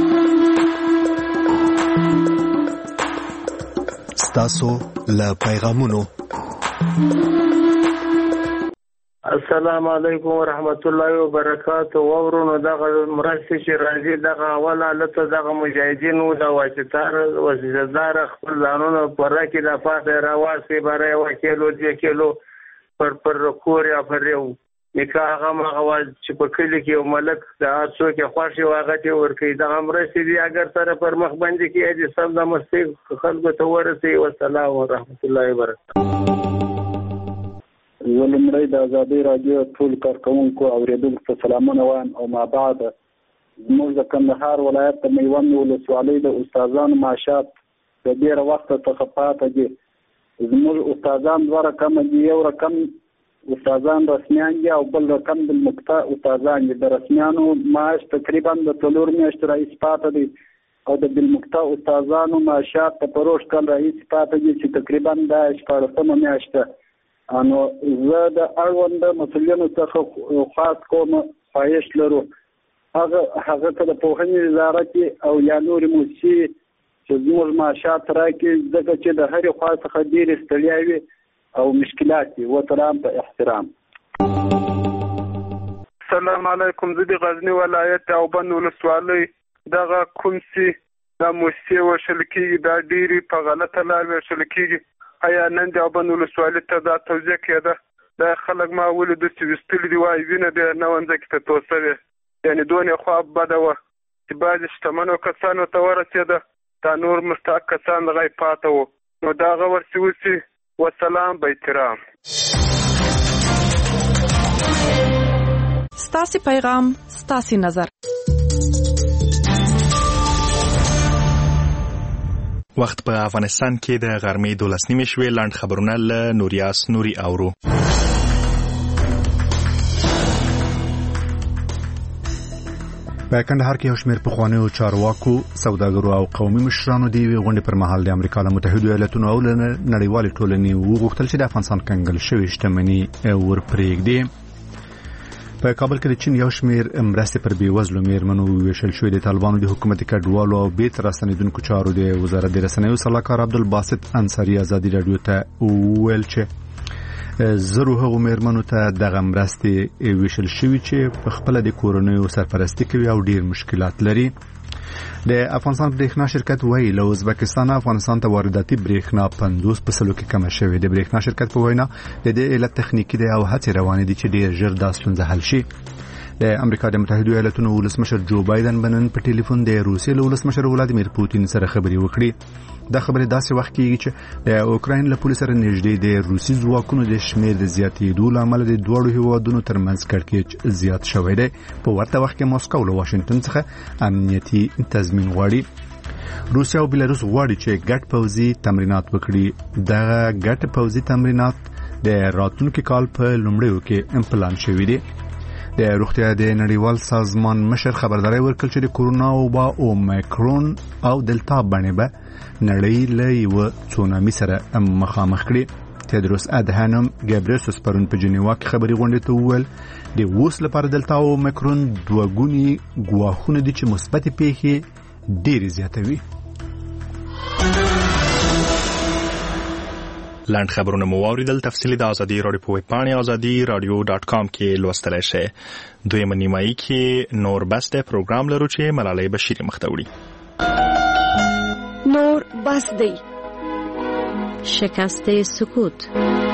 Speaker 1: ستاسو له پیغامونو.
Speaker 19: السلام علیکم ورحمت الله وبرکاته. ورونو دغه مرستې چې راځي دغه اوله لته دغه مجاهدینو د واسطار وسیله‌دار خپل ځانونه پوره کې د پاسه راواسي برای یو کیلو دې کیلو پر پر کور یا پر یو نکاح هغه مغواز چې په کلی کې یو ملک د هرڅو کې خوښي واغته ورکې دغه مرستې دي اگر سره پر مخ باندې کې دې سم د مستي خلکو ته ورسي. والسلام ورحمت الله وبرکاته.
Speaker 20: ولمړی د ازادي رادیو ټول کارکونکو اوریدونکو ته سلامونه وایم او ما بعد زموږ د کندهار ولایت د میوند ولسوالۍ د استادانو معاشات د ډېر وخت څخه پاتې دي. زموږ استادان دوه رقم دي. یو رقم استادان رسمیان دي او بل رقم د مقطع استادان دي. د رسمیانو معاش تقریبا د څلور میاشتې راهیسې پاتې دي او د بالمقطع استادانو معاشات په پروش کال راهیسې پاتې دي چې تقریبا د شپاړسمه میاشت ده. انو زه د اړوند مسؤلینو څخه خاص کوم خواهش لرو هغه هغه ته د پوهنې وزارت او یا نور موسسې چې زموږ معاشات راکړي ځکه چې د هرې خوا څخه ډېرې ستړیاوې او مشکلات دي وترام په احترام.
Speaker 21: السلام علیکم. زه د غزني ولایت او بند ولسوالۍ دغه کوم چې دا موسسې وشل کېږي دا ډېرې په غلطه لار وشل کېږي. آیا نن د او بند ولسوالۍ ته دا توجیه کېده؟ دا خلک ما ولیدو چې ویستلي دي وایي وینه دې نه ونځکې ته توسه وې، یعنې دونې خوا بده وه چې بعضې شتمنو کسانو ته ورسېده، دا نور مستحق کسان دغه یې پاته وو. نو دا هغه ورسې وسي. وسلام به احترام.
Speaker 10: ستاسې پیغام ستاسې نظر.
Speaker 2: وخت په افغانستان کې د غرمې دولس نیمې شوې. لاند خبرونه له نوریاس نوري اورو.
Speaker 5: په کندهار کې یو شمېر پخوانیو چارواکو، سوداګرو او قومي مشرانو د یوې غونډې پر مهال د امریکا د متحدو ایالاتونو او نړیوالې ټولنې وغوښتل چې د افغانستان کنګل شوې شتمني ورپرېږدي. په کابل کې د چین یو شمېر مرستې پر بېوزلو مېرمنو ویشل شوې. د طالبانو د حکومتي کډوالو او بیرته راستنېدونکو چارو د وزارت د رسنیو سلاکار عبدالباسط انصاري ازادي راډیو ته وویل چې زرو هغو مېرمنو ته دغه مرستې ویشل شوي چې په خپله د کورنیو سرپرستي کوي او ډېر مشکلات لري. د افغانستان برېښنا شرکت وایي له ازبکستان افغانستان ته وارداتي برېښنا پنځوس په سلو کې کمه شوې. د برېښنا شرکت په وینا د دې علت تخنیکي دی او هڅې روانې دي چې ډېر ژر دا ستونزه حل شي. د امریکا د متحدو ایالاتونو ولسمشر جو بایدن بنن په ټلیفون د روسیې له ولسمشر ولادیمیر پوتین سره خبرې وکړې. دا خبرې داسې وخت کېږي چې د اوکراین له پولیس سره نږدې د روسي ځواکونو د شمېر د زیاتېدو له امله د دواړو هیوادونو ترمنځ کړکېچ زیات شوی دی. په ورته وخت کې ماسکو له واشنگټن څخه امنیتي تضمین غواړي. روسیا او بیلاروس غواړي چې ګډ پوځي تمرینات وکړي. دغه ګډ پوځي تمرینات د راتلونکي کال په لومړیو کې امپلان شوي دي. د روغتیا د نړیوال سازمان مشر خبرداري ورکړه چې د کورونا وبا اومیکرون او دلتا باندې به نړۍ له یو تسونامي سره مخامخ کړي. تدروس ادهانم ګابریسوس پرون په جنیوا کې خبري غونډه ته وویل د اوس لپاره دلتا او اومیکرون دوه ګونی ګواښونه دي چې مثبت پیښې ډېرې زیاتوي.
Speaker 2: لاند خبرونه مو واوریدل. تفصیلی د ازادي راډیو په ویب پاڼه ازادي راډیو ډاټ کام کې لوستلای شئ. دویمه نیمایي کې نور بس د پروګرام لرو چې ملالۍ بشیری مخ ته وړي.
Speaker 11: نور بس دی. شکست سکوت.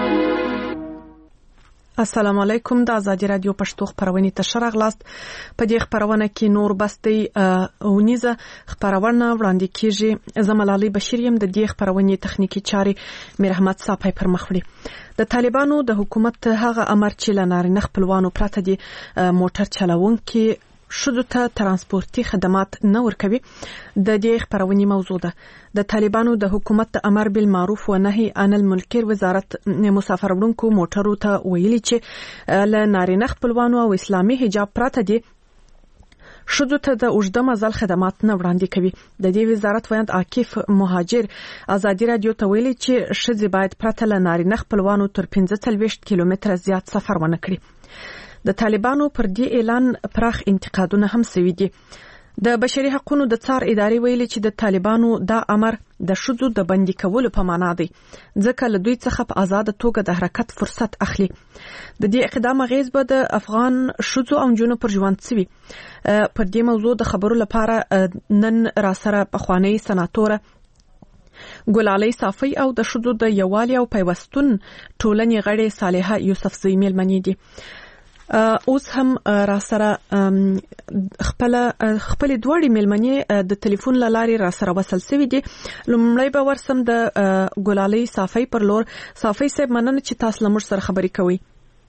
Speaker 10: السلام علیکم. د ازادي رادیو پښتو خبرونه ته شرغلاست. په دې خبرونه کې نور بستې اونیزه خبرونه وړاندې کیږي. زملالي بشیریم د دې خبرونه تخنیکی چاري میر احمد صاحب پر مخ وړي. د طالبانو د حکومت هغه امر چې لنارینه خپلوانو پراته دي موټر چلوونکي شذو ته ترانسپورتي خدمات نه ورکوي. د دې خبرونې موضوع ده. د طالبانو د حکومت امر بالمعروف و نهي عن المنکر وزارت مسافر وړونکو موټرو ته ویلي چې ل نارینه خپلوانو او اسلامي حجاب پراته دي شذو ته د اوږده مزل خدمات نه وړاندې کوي. د دې وزارت ویاند عاکف مهاجر ازادي رادیو ته ویلي چې شذې باید پراته ل نارینه خپلوانو تر پنځه څلوېښت کیلومتره زیات سفر ونه کړي. د طالبانو پر دې اعلان پراخ انتقادونه هم سوي دي. د بشري حقوقو د څار ادارې ویلي چې د طالبانو دا امر د شذو د بندي کولو په معنا دی ځکه له دوی څخه په آزاد توګه د حرکت فرصت اخلي. د دې اقدام غیز به د افغان شذو او جنونو پر ژوند سوي. پر دې موضوع د خبرو لپاره نن را سره پخوانی سناتور ګلالۍ صافی او د شذو د یووالي او پیوستون ټولنې غړي صالحه یوسف زوی مېلمنې دي. اوس هم را سره خپل خپل دوړې ملمنې د ټلیفون لاري را سره وصل سوي دي. لومړی به ورسم د ګلالۍ صافی پر لور. صافی صاحب مننه چې تاسو لمر سره خبرې کوي.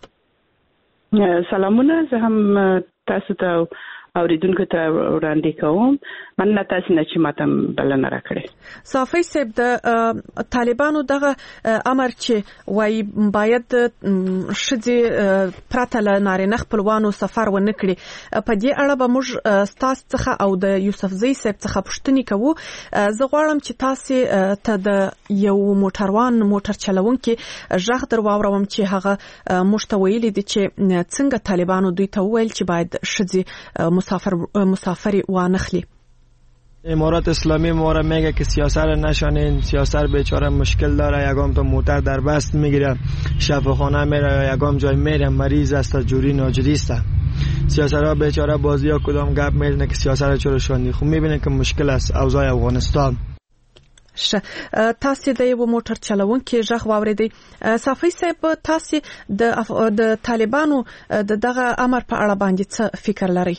Speaker 22: سلامونه. زه هم تاسو ته اوریدونکو ته وړاندې کوم. مننه تاسو نه چې ماته بلنه راکړې.
Speaker 10: صافي صاحب د طالبانو دغه امر چې وای باید شذي پراته ل نارینه خپلوانو سفر ونه کړي په دې اړه به موږ ستاسو څخه او د یوسفزۍ صاحب څخه پوښتنه کوو. زه غواړم چې تاسو ته د یو موټروان موټر چلوونکي ژغ در واورم چې هغه مشتویل دي چې څنګه طالبانو دوی ته ویل چې باید شذي مسافر مسافر وانخلی.
Speaker 6: امارات اسلامی ما را میگه که سیاست نشانین، سیاست بیچاره مشکل داره، یکم تو موتر در بست میگیره، شفاخانه میره، یکم جای میره، مریض است، جوری ناجوری است. سیاست ها بیچاره بازی ها کدام گپ میزنه که سیاست چرا شوندی. خب میبینه که مشکل است اوضاع افغانستان.
Speaker 10: ش تاسو د یو موټر چلوونکي ژغ واوریدي. صافي صاحب تاسو د د طالبانو د دغه امر په اړه باندې څه فکر لري؟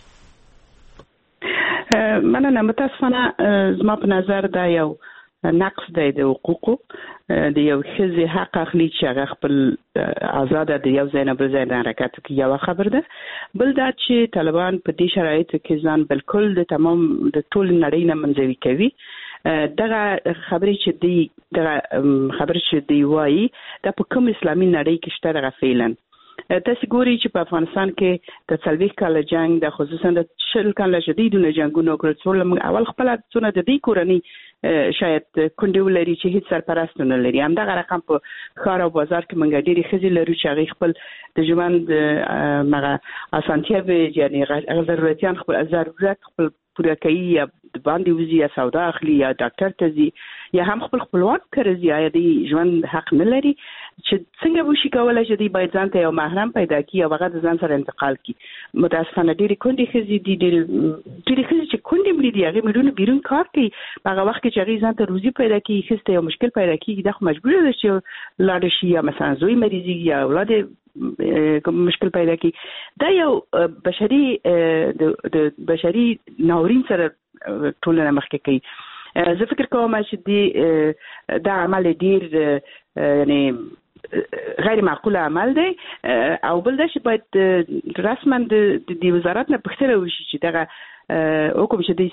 Speaker 22: مننه. متاسفانه زما په نظر دا یو نقص دی د حقوقو د یو ښځې حق اخلي چې هغه خپل آزاده د یو ځای نه بل ځای نه حرکت کوي. یو خبر ده. بل دا چې طالبان په دې شرایطو کې ځان بالکل د تمام د ټول نړۍ نه منځوي کوي. دغه خبرې چې دی دغه خبرې چې دی وایي دا په کوم اسلامي نړۍ کې شته دغه فعلا. تاسو ګورئ چې په افغانستان کې د څلوېښت کاله جنگ د خصوصا د شل کاله شدیدونه جنگونو کړل څول اول خپل څونه د دې کورنۍ شاید کونډې ولري چې هیڅ سرپرست نه لري. همدغه رقم په ښار او بازار کې موږ ډېرې ښځې لرو چې هغې خپل د ژوند هغه اسانتیاوې یعنې ضرورتیان خپل ضرورت خپل پوره کوي، یا باندې وزي یا سودا اخلي یا ډاکټر ته ځي یا هم خپل خپلوان کړي یا د ژوند حق نه لري چې څنګه وشي کولای چې دی باید ځان ته یو محرم پیدا کړي او هغه د ځان سره انتقال کړي. متاسفانه ډېری کونډې ښځې دي ډېری ښځې چې کونډې مړي دي هغې مړونه بیرون کار کوي. هغه وخت کې چې هغې ځان ته روزي پیدا کړي ښځې ته یو مشکل پیدا کېږي دا خو مجبوره ده چې لاړه شي یا مثلا زوی مریضي یا اولاد مشکل پیدا کړي. دا یو بشري د بشري ناورین سره ټولنه مخکې کوي. زه فکر کوم چې دی دا عمل ډیر یعنی غیر معقول عمل دی او بل دا چې باید رسما د وزارت نه پوښتنه وشي چې دغه حکم چې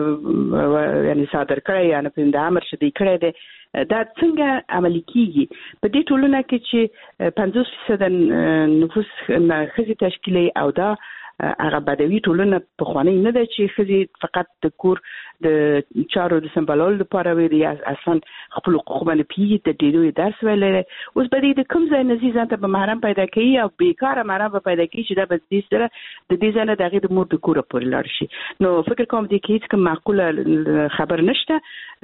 Speaker 22: دی یعنی صادر کړی یا نه د امر چې دی کړی دی دا څنګه عملي کیږي. په دې ټولنه کې چې پنځوس فیصد نفوس ښځې تشکیلوي او دا هغه بدوي ټولنه پخوانۍ نه ده چې ښځې فقط د کور د چارو د سمبالولو لپاره وي یا اصلا خپل حقوق باندې پوهېږي د ډېرو درس ویلی. اوس به د کوم ځای نه ځي ځان ته به محرم پیدا کوي او بېکاره محرم به پیدا کوي چې دا به دې سره د دې ځای نه د هغې د مور د کوره پورې لاړ شي. نو فکر کوم دې کې هېڅ کوم معقوله خبر نشته.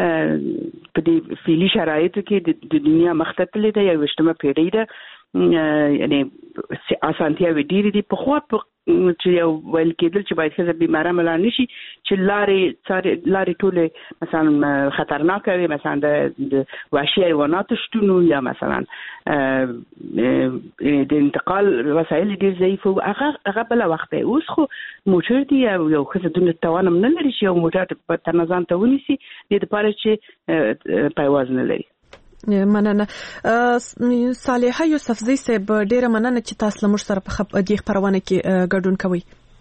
Speaker 22: په دې فعلي شرایطو کې د دنیا مخ ته تللې ده، یویشتمه پېړۍ ده، یعنی اسانتیاوې ډېرې دي. پخوا چې یو ویل کېدل چې باید ښځه بیماره مړه نه شي چې لارې لارې ټولې مثلا خطرناکه وي، مثلا د وحشي حیواناتو شتون یا مثلا د انتقال وسایل ډېر ضعیف وو. هغه هغه بله وخت دی. اوس خو موټر دی او یو ښځه دومره توان هم نه لري چې یو موټر په تنه ځان ته ونیسي دې دپاره چې پایواز نه لري.
Speaker 10: مننه. صالحه یوسفزۍ صاحب ډیره مننه چې تاسو له موږ سره په دې خبرونه کې ګډون کوئ.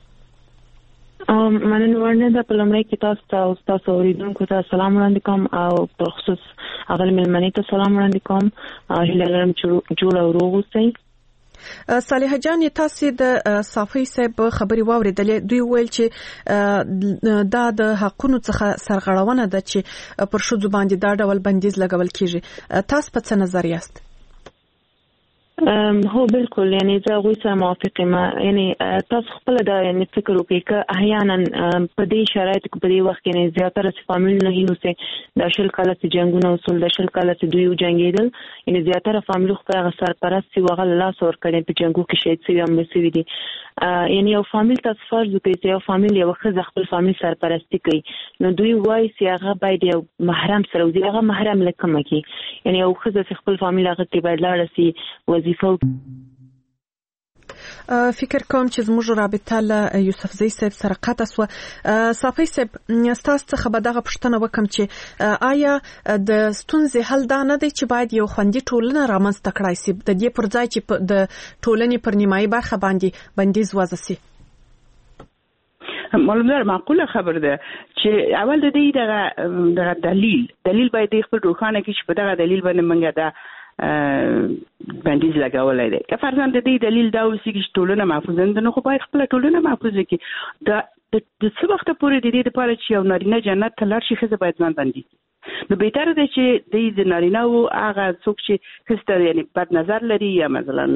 Speaker 22: مننه ورنه ده. په لومړي کې تاسو ته او تاسو اوریدونکو ته سلام وړاندې کوم او په خصوص هغه مېلمنې ته سلام وړاندې کوم. هیله لرم چې جوړ او روغ اوسئ.
Speaker 10: صالحه جان تاسو د صافي صاحب خبري واوریدلې. دوی ویل چې دا د حقونو څخه سرغړونه ده چې پر شذو باندې دا ډول بندیز لګول کیږي. تاسو په څه نظر یاست؟
Speaker 22: هو بالکل یعنی زه هغوی سره موافق یم. یعنی تاسو خپله دا یعنی فکر وکړئ که احیانا په دې شرایطو کې په دې وخت کې یعنی زیاتره چې فامیلونه هیلو چې دا شل کاله چې جنګونه وسول دا شل کاله چې دوی وجنګېدل یعنی زیاتره فامیلو خپل هغه سرپرست چې هغه له لاسه ورکړی په جنګو کې شهید سوي هم سوي دي. یعنی یو فامیل تاسو فرض وکړئ چې یو فامیل یوه ښځه خپل فامیل سرپرستي کوي نو دوی وایي چې هغه باید یو محرم سره وځي. هغه محرم له کومه کړي یعنی یو ښځه چې خپل فامیل هغه کې باید لاړه سي وظیفه.
Speaker 10: فکر کوم چې زموږ رابطه له یوسفزۍ صاحب سره قطع سوه. صافي صاحب ستاسو څخه به دغه پوښتنه وکړم چې آیا د ستونزې حل دا نه دی چې باید یو خوندي ټولنه رامنځته کړای سي د دې پر ځای چې د ټولنې پر نیمایي برخه باندې بندیز وضع سي؟
Speaker 22: معلومه معقوله خبر ده چې اول د دې دغه دغه دلیل دلیل باید خپل روخانه کې چې په دغه دلیل باندې منګه دا بندیز لګولای دی که فرضاً د دې دلیل دا اوسي چې ټولنه محفوظه ده نو خو باید خپل ټولنه محفوظه کړي دا د څه وخت پورې د دې لپاره چې یو نارینه جنت ته لاړ شي ښځه باید ځان بندي نو بهتره ده چې د نارینه او هغه څوک چې ښځه یعنی بد نظر لري یا مثلا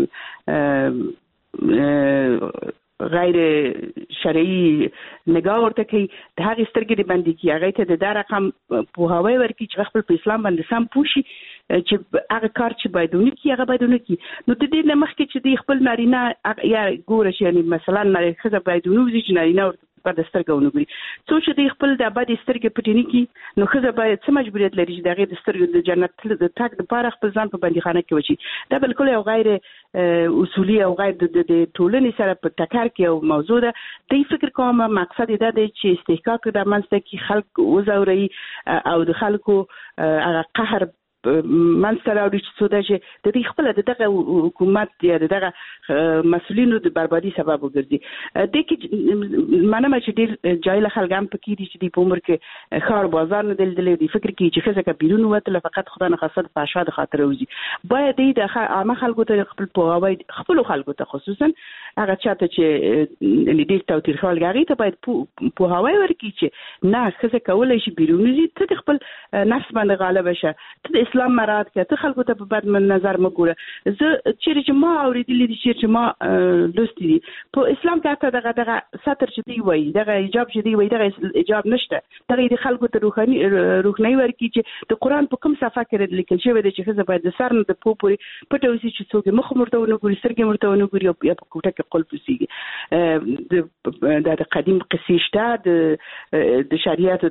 Speaker 22: غیر شرعي نگاه ورته کوي د هغه سترګې د باندې کی هغه ته د دا رقم پوهاوی ورکړي چې خپل په اسلام باندې سم پوښي چې هغه کار چې باید ونکړي هغه باید ونکړي نو د دې نه مخکې چې د خپل نارینه یا ګوره چې یعنی مثلا ښځه باید ونوځي چې نارینه ورته په د سترګو ونګوري څو چې د خپل د ابد سترګې پټینی کی نو ښځه باید څه مجبوریت لري چې دغه د سترګو د جنت د تاک د پاره خپل ځان په بندیخانه کې وچی دا بالکل یو غیر اصولي او غیر د ټولنې سره په ټکر کې یو موضوع ده د فکر کوم مقصد دا دی چې استحقاق د منځ کې خلک وزوري او د خلکو هغه قهر منځته راوړي چې څو دا چې د دې خپل دغه حکومت یا دغه مسؤلینو د بربادي سبب وګرځي د کې منم چې ډېر جاهل خلک هم پکې دي چې د عمر کې خار بازار نه دلدلې دي فکر کې چې ښځه که بیرون وته فقط خدای نه خاصه په شاده خاطر وځي باید د عامه خلکو ته خپل پوهاوی خپل خلکو ته خصوصا هغه چاته چې لیدل توتیر خپل غاړي ته باید پوهاوی ورکړي چې نه ښځه کولای شي بیرون وځي ته خپل نفس باندې غالب شه ته اسلام مراد کې ته خلکو ته په بد نظر مګوره زه چې ما اوریدلې دي چې ما لوستي دي په اسلام کې ته دغه دغه ستر چې دی وای دغه حجاب چې دی وای دغه حجاب نشته دغه د خلکو ته روحاني روحنی ورکی چې د قران په کوم صفحه کې لیکل شوی دی چې ښځه باید د سر نه د پوپوري پټه وسی چې څوک مخ مرته ونګوري سترګې مرته ونګوري یا په کوټه کې قلب وسیږي د قدیم قصې شته د شریعت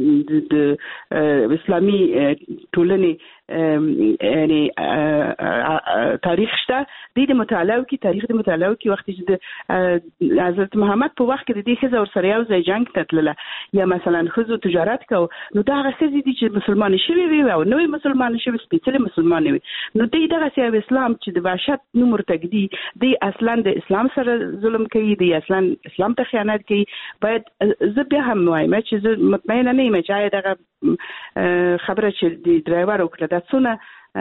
Speaker 22: د اسلامي ټولنې یعنی تاریخ شته د مطالعه کې تاریخ د مطالعه کې وخت چې د حضرت محمد په وخت کې د دې ښځه ور سره یو ځای جنگ ته تلله یا مثلا ښځو تجارت کو نو دا هغه ښځې دي چې مسلمان شوي وي او نوې مسلمان شوي سپېڅلې مسلمان وي نو دوی دغه سیاو اسلام چې د وحشت نوم ورته دی دی اصلا د اسلام سره ظلم کوي دی اصلا اسلام ته خیانت کوي باید زه بیا هم وایم چې زه مطمئنه نه یم چې دغه خبره چې د ډرایور وکړه دا څونه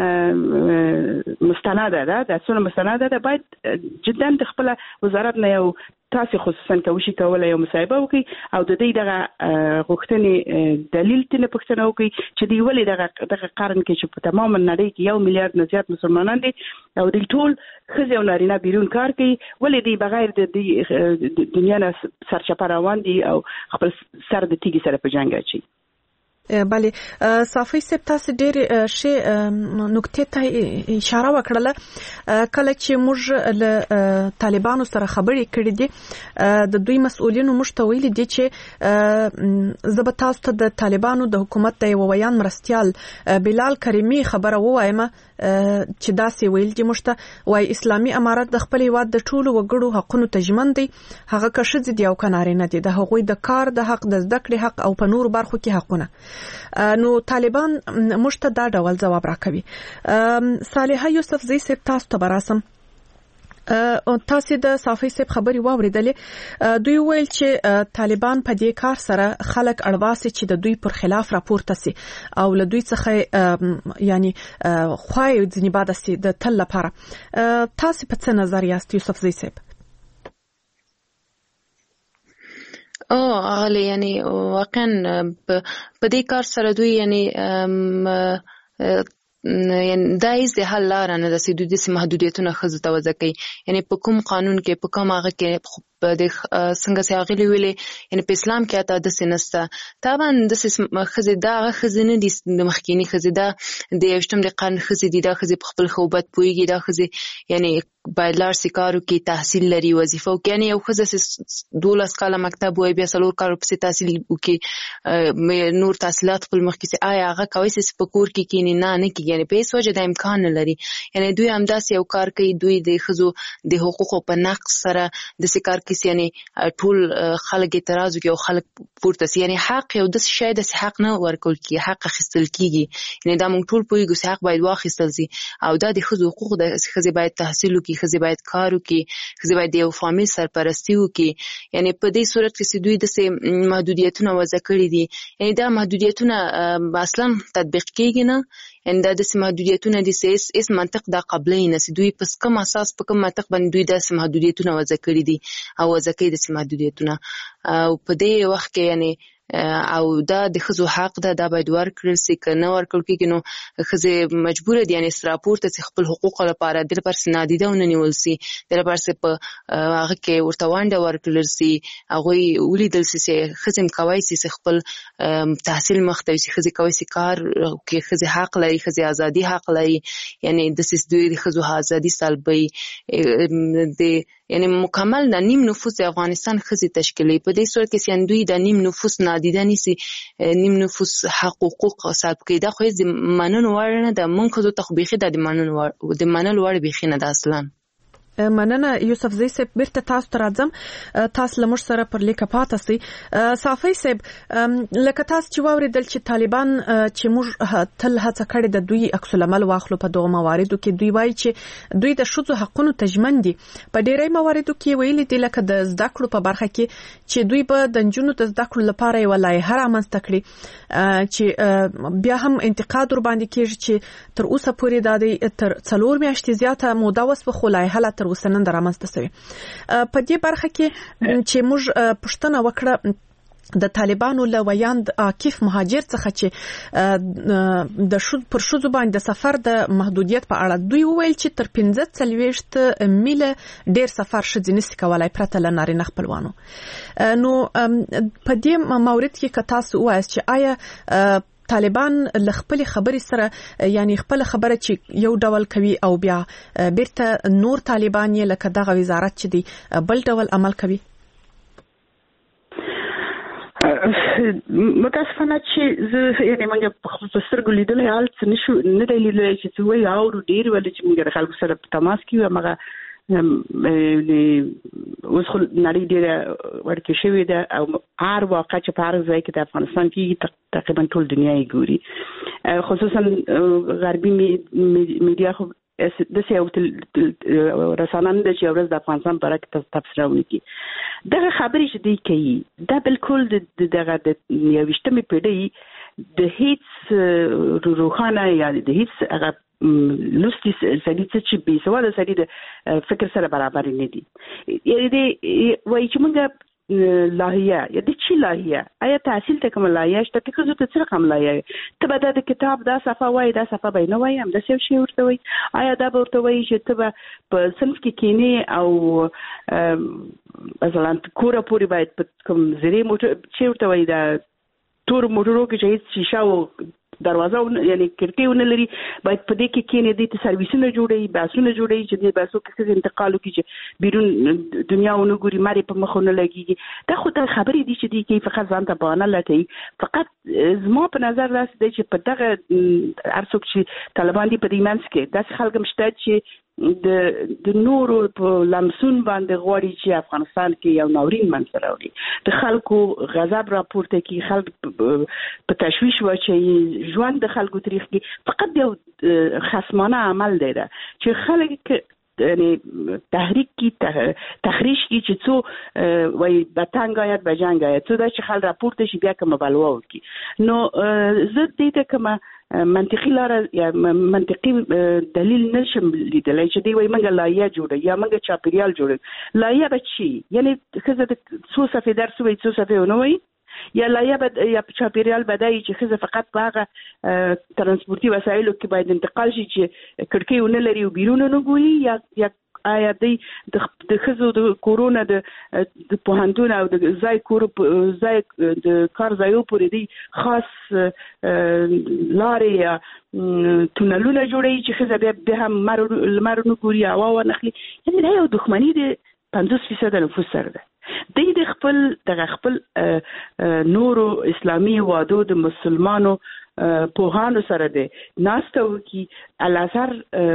Speaker 22: مستنده ده دا څونه مستنده ده باید جدا د خپل وزارت نه یو تاسو خصوصا کوشي کولای یو مصاحبه وکړي او د دې دغه غوښتنې دلیل تنه پښتنه وکړي چې دی ولې دغه دغه قرن کې چې په تمام نړۍ کې یو میلیارډ نه زیات مسلمانان دي او د ټول ښځې او نارینه بیرون کار کوي ولې دی بغیر د دنیا نه سرچپه روان دي او خپل سر د تیږي سره په جنگ اچي
Speaker 10: بله صافی سپ تاسو ډېر شی نقطې ته اشاره وکړه کله چې موږ له طالبانو سره خبرې کړې دي د دوی مسؤلینو موږ ته ویلي دي چې زه به تاسو ته د طالبانو د حکومت د یو ویان مرستیال بلال کریمی خبره ووایم چې داسې ویل دي موږ ته وای اسلامي امارت د خپل هیواد د ټولو وګړو حقونو ته ژمن دی هغه که ښځې دي او که نارینه دي د هغوی د کار د حق د زده کړې حق او په نورو برخو کې حقونه نو طالبان موږ ته دا ډول ځواب راکوي صالحه یوسفزۍ صاحب تاسو ته براسم تاسو د صافی صاحب خبري واوریدلې دوی ویل چې طالبان په دې کار سره خلک اړواسي چې د دوی پر خلاف راپورته سي او له دوی څخه یعنی خوای ځنی بعد سي د تل لپاره تاسو په څه نظر یاست یوسفزۍ صاحب
Speaker 7: او اغلی یعنی واقعا په دې کار سره دوی یعنی یعنی دا هیڅ د حل لاره نه ده چې دوی داسې محدودیتونه ښځو ته وضع کوي یعنی په کوم قانون کې په کوم هغه کې په د څنګه چې هغې ویلې یعنی په اسلام کې حتی داسې نشته طبعا داسې ښځې دا هغه ښځې نه دي د مخکیني ښځې دا د یویشتم د قرن ښځې دي دا ښځې په خپل خوبت پوهېږي دا ښځې یعنی باید لاړ سي کار وکړي تحصیل لري وظیفه وکړي یعنې یو ښځه چې دولس کاله مکتب وایي بیا څلور کاله پسې تحصیل وکړي نور تحصیلات خپل مخکې سي آیا هغه کولی سي چې په کور کې کښېني نه نه کېږي یعنې په هېڅ وجه دا امکان نه لري یعنې دوی همداسې یو کار کوي دوی د ښځو د حقوقو په نقص سره داسې کار کې یعنی ټول خلک اعتراض کوي او خلک پورته سي یعنی حق یو د شی د حق نه ورکول کی حق خستل کیږي یعنی دا موږ ټول پوهیږو چې حق باید واخیستل سي او دا د ښځو حقوق د ښځې باید تحصیل وکړي ښځې باید کار وکړي ښځې باید یو فامیل سرپرستی وکړي یعنی په دې صورت کې چې دوی د محدودیتونه وضع کړي دي یعنی دا محدودیتونه اصلا تطبیق کیږي نه ان دا د محدودیتونه د سیس اس منطق دا قبلې نه سي دوی په کوم اساس په کوم منطق باندې دوی د محدودیتونه وضع کړي دي او وضع کوي د محدودیتونه او په دې وخت کې یعنی او دا د ښځو حق ده دا باید ورکړل سي که نه ورکړل کېږي نو ښځې مجبوره دي یعنې راپورته سي خپل حقوقو لپاره د لپاره سي نادیده ونه نیول سي د لپاره سي په هغه کې ورته ونډه ورکړل سي هغوی ولیدل سي چې ښځې هم کوی سي چې خپل تحصیل مخته وي چې ښځې کوی سي کار کې ښځې حق لري ښځې ازادي حق لري یعنې داسې دوی د ښځو ازادي سلبوي د یعنی مکمل د نیم نفوس د افغانستان ښځې تشکیلوي په دې صورت کې چې دوی د نیم نفوس نادیده نیسي نیم نفوس حق حقوق سلب کوي دا خو هیڅ د منلو وړ نه ده موږ ښځو ته خو بیخي دا د منلو وړ بیخي نه ده اصلا
Speaker 10: مننه یوسف زی صاحب بیرته تاسو ته راځم تاسو له موږ سره پر لیکه پاته سئ صافی صاحب لکه تاسو چې واورېدل چې طالبان چې موږ تل هڅه کړې د دوی عکس العمل واخلو په دغه مواردو کې دوی وایي چې دوی د ښځو حقونو ته ژمن دي په ډېری مواردو کې ویلي دي لکه د زده کړو په برخه کې چې دوی به د نجونو د زده کړو لپاره یوه لایحه رامنځته کړي چې بیا هم انتقاد ورباندې کېږي چې تر اوسه پورې دا دی تر څلور میاشتې زیاته موده وسوه خو لایحه لا تر اوسه نن رامنځته شوې په دې برخه کې چې موږ پوښتنه وکړه د طالبانو له ویاند عاکف مهاجر څخه چې د شود پر شوزو باندې د سفر د محدودیت په اړه دوی وویل چې تر پنځه څلوېښت میله ډیر سفر ښځې نشي کولای پرته له نارینه خپلوانو نو په دې مورد کې که تاسو ووایاست چې آیا طالبان له خپل خبرې سره یعنی خپل خبره چې یو ډول کوي او بیا بیرته نور طالبان یې لکه دغه وزارت چې دی بل ډول عمل کوي
Speaker 22: متاسفانه چې زه یعنی موږ په خپل سترګو لیدلی حال څه نشو نه دی لیدلی چې څه وایي اورو ډېر ولې چې موږ د خلکو سره په تماس کې یو هغه اوس خو نړۍ ډېره ورکې شوې ده او هر واقع چې په هر ځای کې د افغانستان کې تقریبا ټول دنیا یې ګوري خصوصا غربي میډیا خو داسې یو رسانه نه ده چې یو ورځ د افغانستان په اړه کې تبصره وکړي دغه خبرې چې دوی کوي دا بالکل د دغه د یوویشتمې پیړۍ د هیڅ روښانه یا د هیڅ هغه لوستي سړي چې بې سواده سړي د فکر سره برابر نه دي یعنې د وایي چې موږ لایحه یا د چی لایحه آیا تحصیل ته کوم لایحه شته که ښځو ته څه رقم لایحه ته به دا د کتاب دا صفحه وایي دا صفحه به یې نه وایي همداسې یو شی ورته وایي آیا دا به ورته وایي چې ته به په صنف کې کښېنې او مثلا کوره پورې باید په کوم زیرې موټر چې ورته وایي دا تور موټرو کې چې هېڅ شیشه و دروازه یعنی کړکۍ ونه لري باید په دې کې کېنې دې ته سرویسونه جوړوي باسونه جوړوي چې دې باسو کې ښځې انتقال وکړي چې بیرون دنیا ونه ګوري مارې په مخ ونه لګېږي دا خو د خبرې دي چې دې کوي فقط ځان ته بهانه لټوي فقط زما په نظر داسې دی چې په دغه هر څوک چې طالبان دي په دې منځ کې داسې خلک هم شته چې د د نورو په لمسون باندې غواړي چې افغانستان کې یو ناورین منځته راوړي د خلکو غضب راپورته کړي خلک په تشویش واچوي ژوند د خلکو تاریخ کې فقط یو خصمانه عمل دی ده چې خلک یعنی تحریک کی تخریش کی چې څو وای بتنګ آیات بجنګ آیات څو دا چې خل راپورته شي بیا کوم بلوا وکي نو زه دې ته کوم منطقي لار یا منطقي دلیل نشم لیدلای چې دی وای منګه لایحه جوړه یا منګه چاپیریال جوړه لایحه بچي یعنی خزه څو صفحې درس وای څو صفحې ونه وای یا لایحه یا چاپیریال بدای چې خزه فقط په هغه ترانسپورتي وسایلو کې باید انتقال شي چې کړکۍ ونه لري او بیرون نه ګوري یا یا آیا دی د خزو د کورونا د پوهنتون او د ځای کور ځای د کار ځایو پورې دی خاص لارې یا تونلونه جوړوي چې خزه بیا هم لمر نه ګوري هوا ونخلي یعنې دا یو دښمني د پنځوس فیصده نفوس سره ده دوی د خپل دغه خپل نورو اسلامي هیوادو د مسلمانو پوهانو سره دی ناسته وکړي الازهر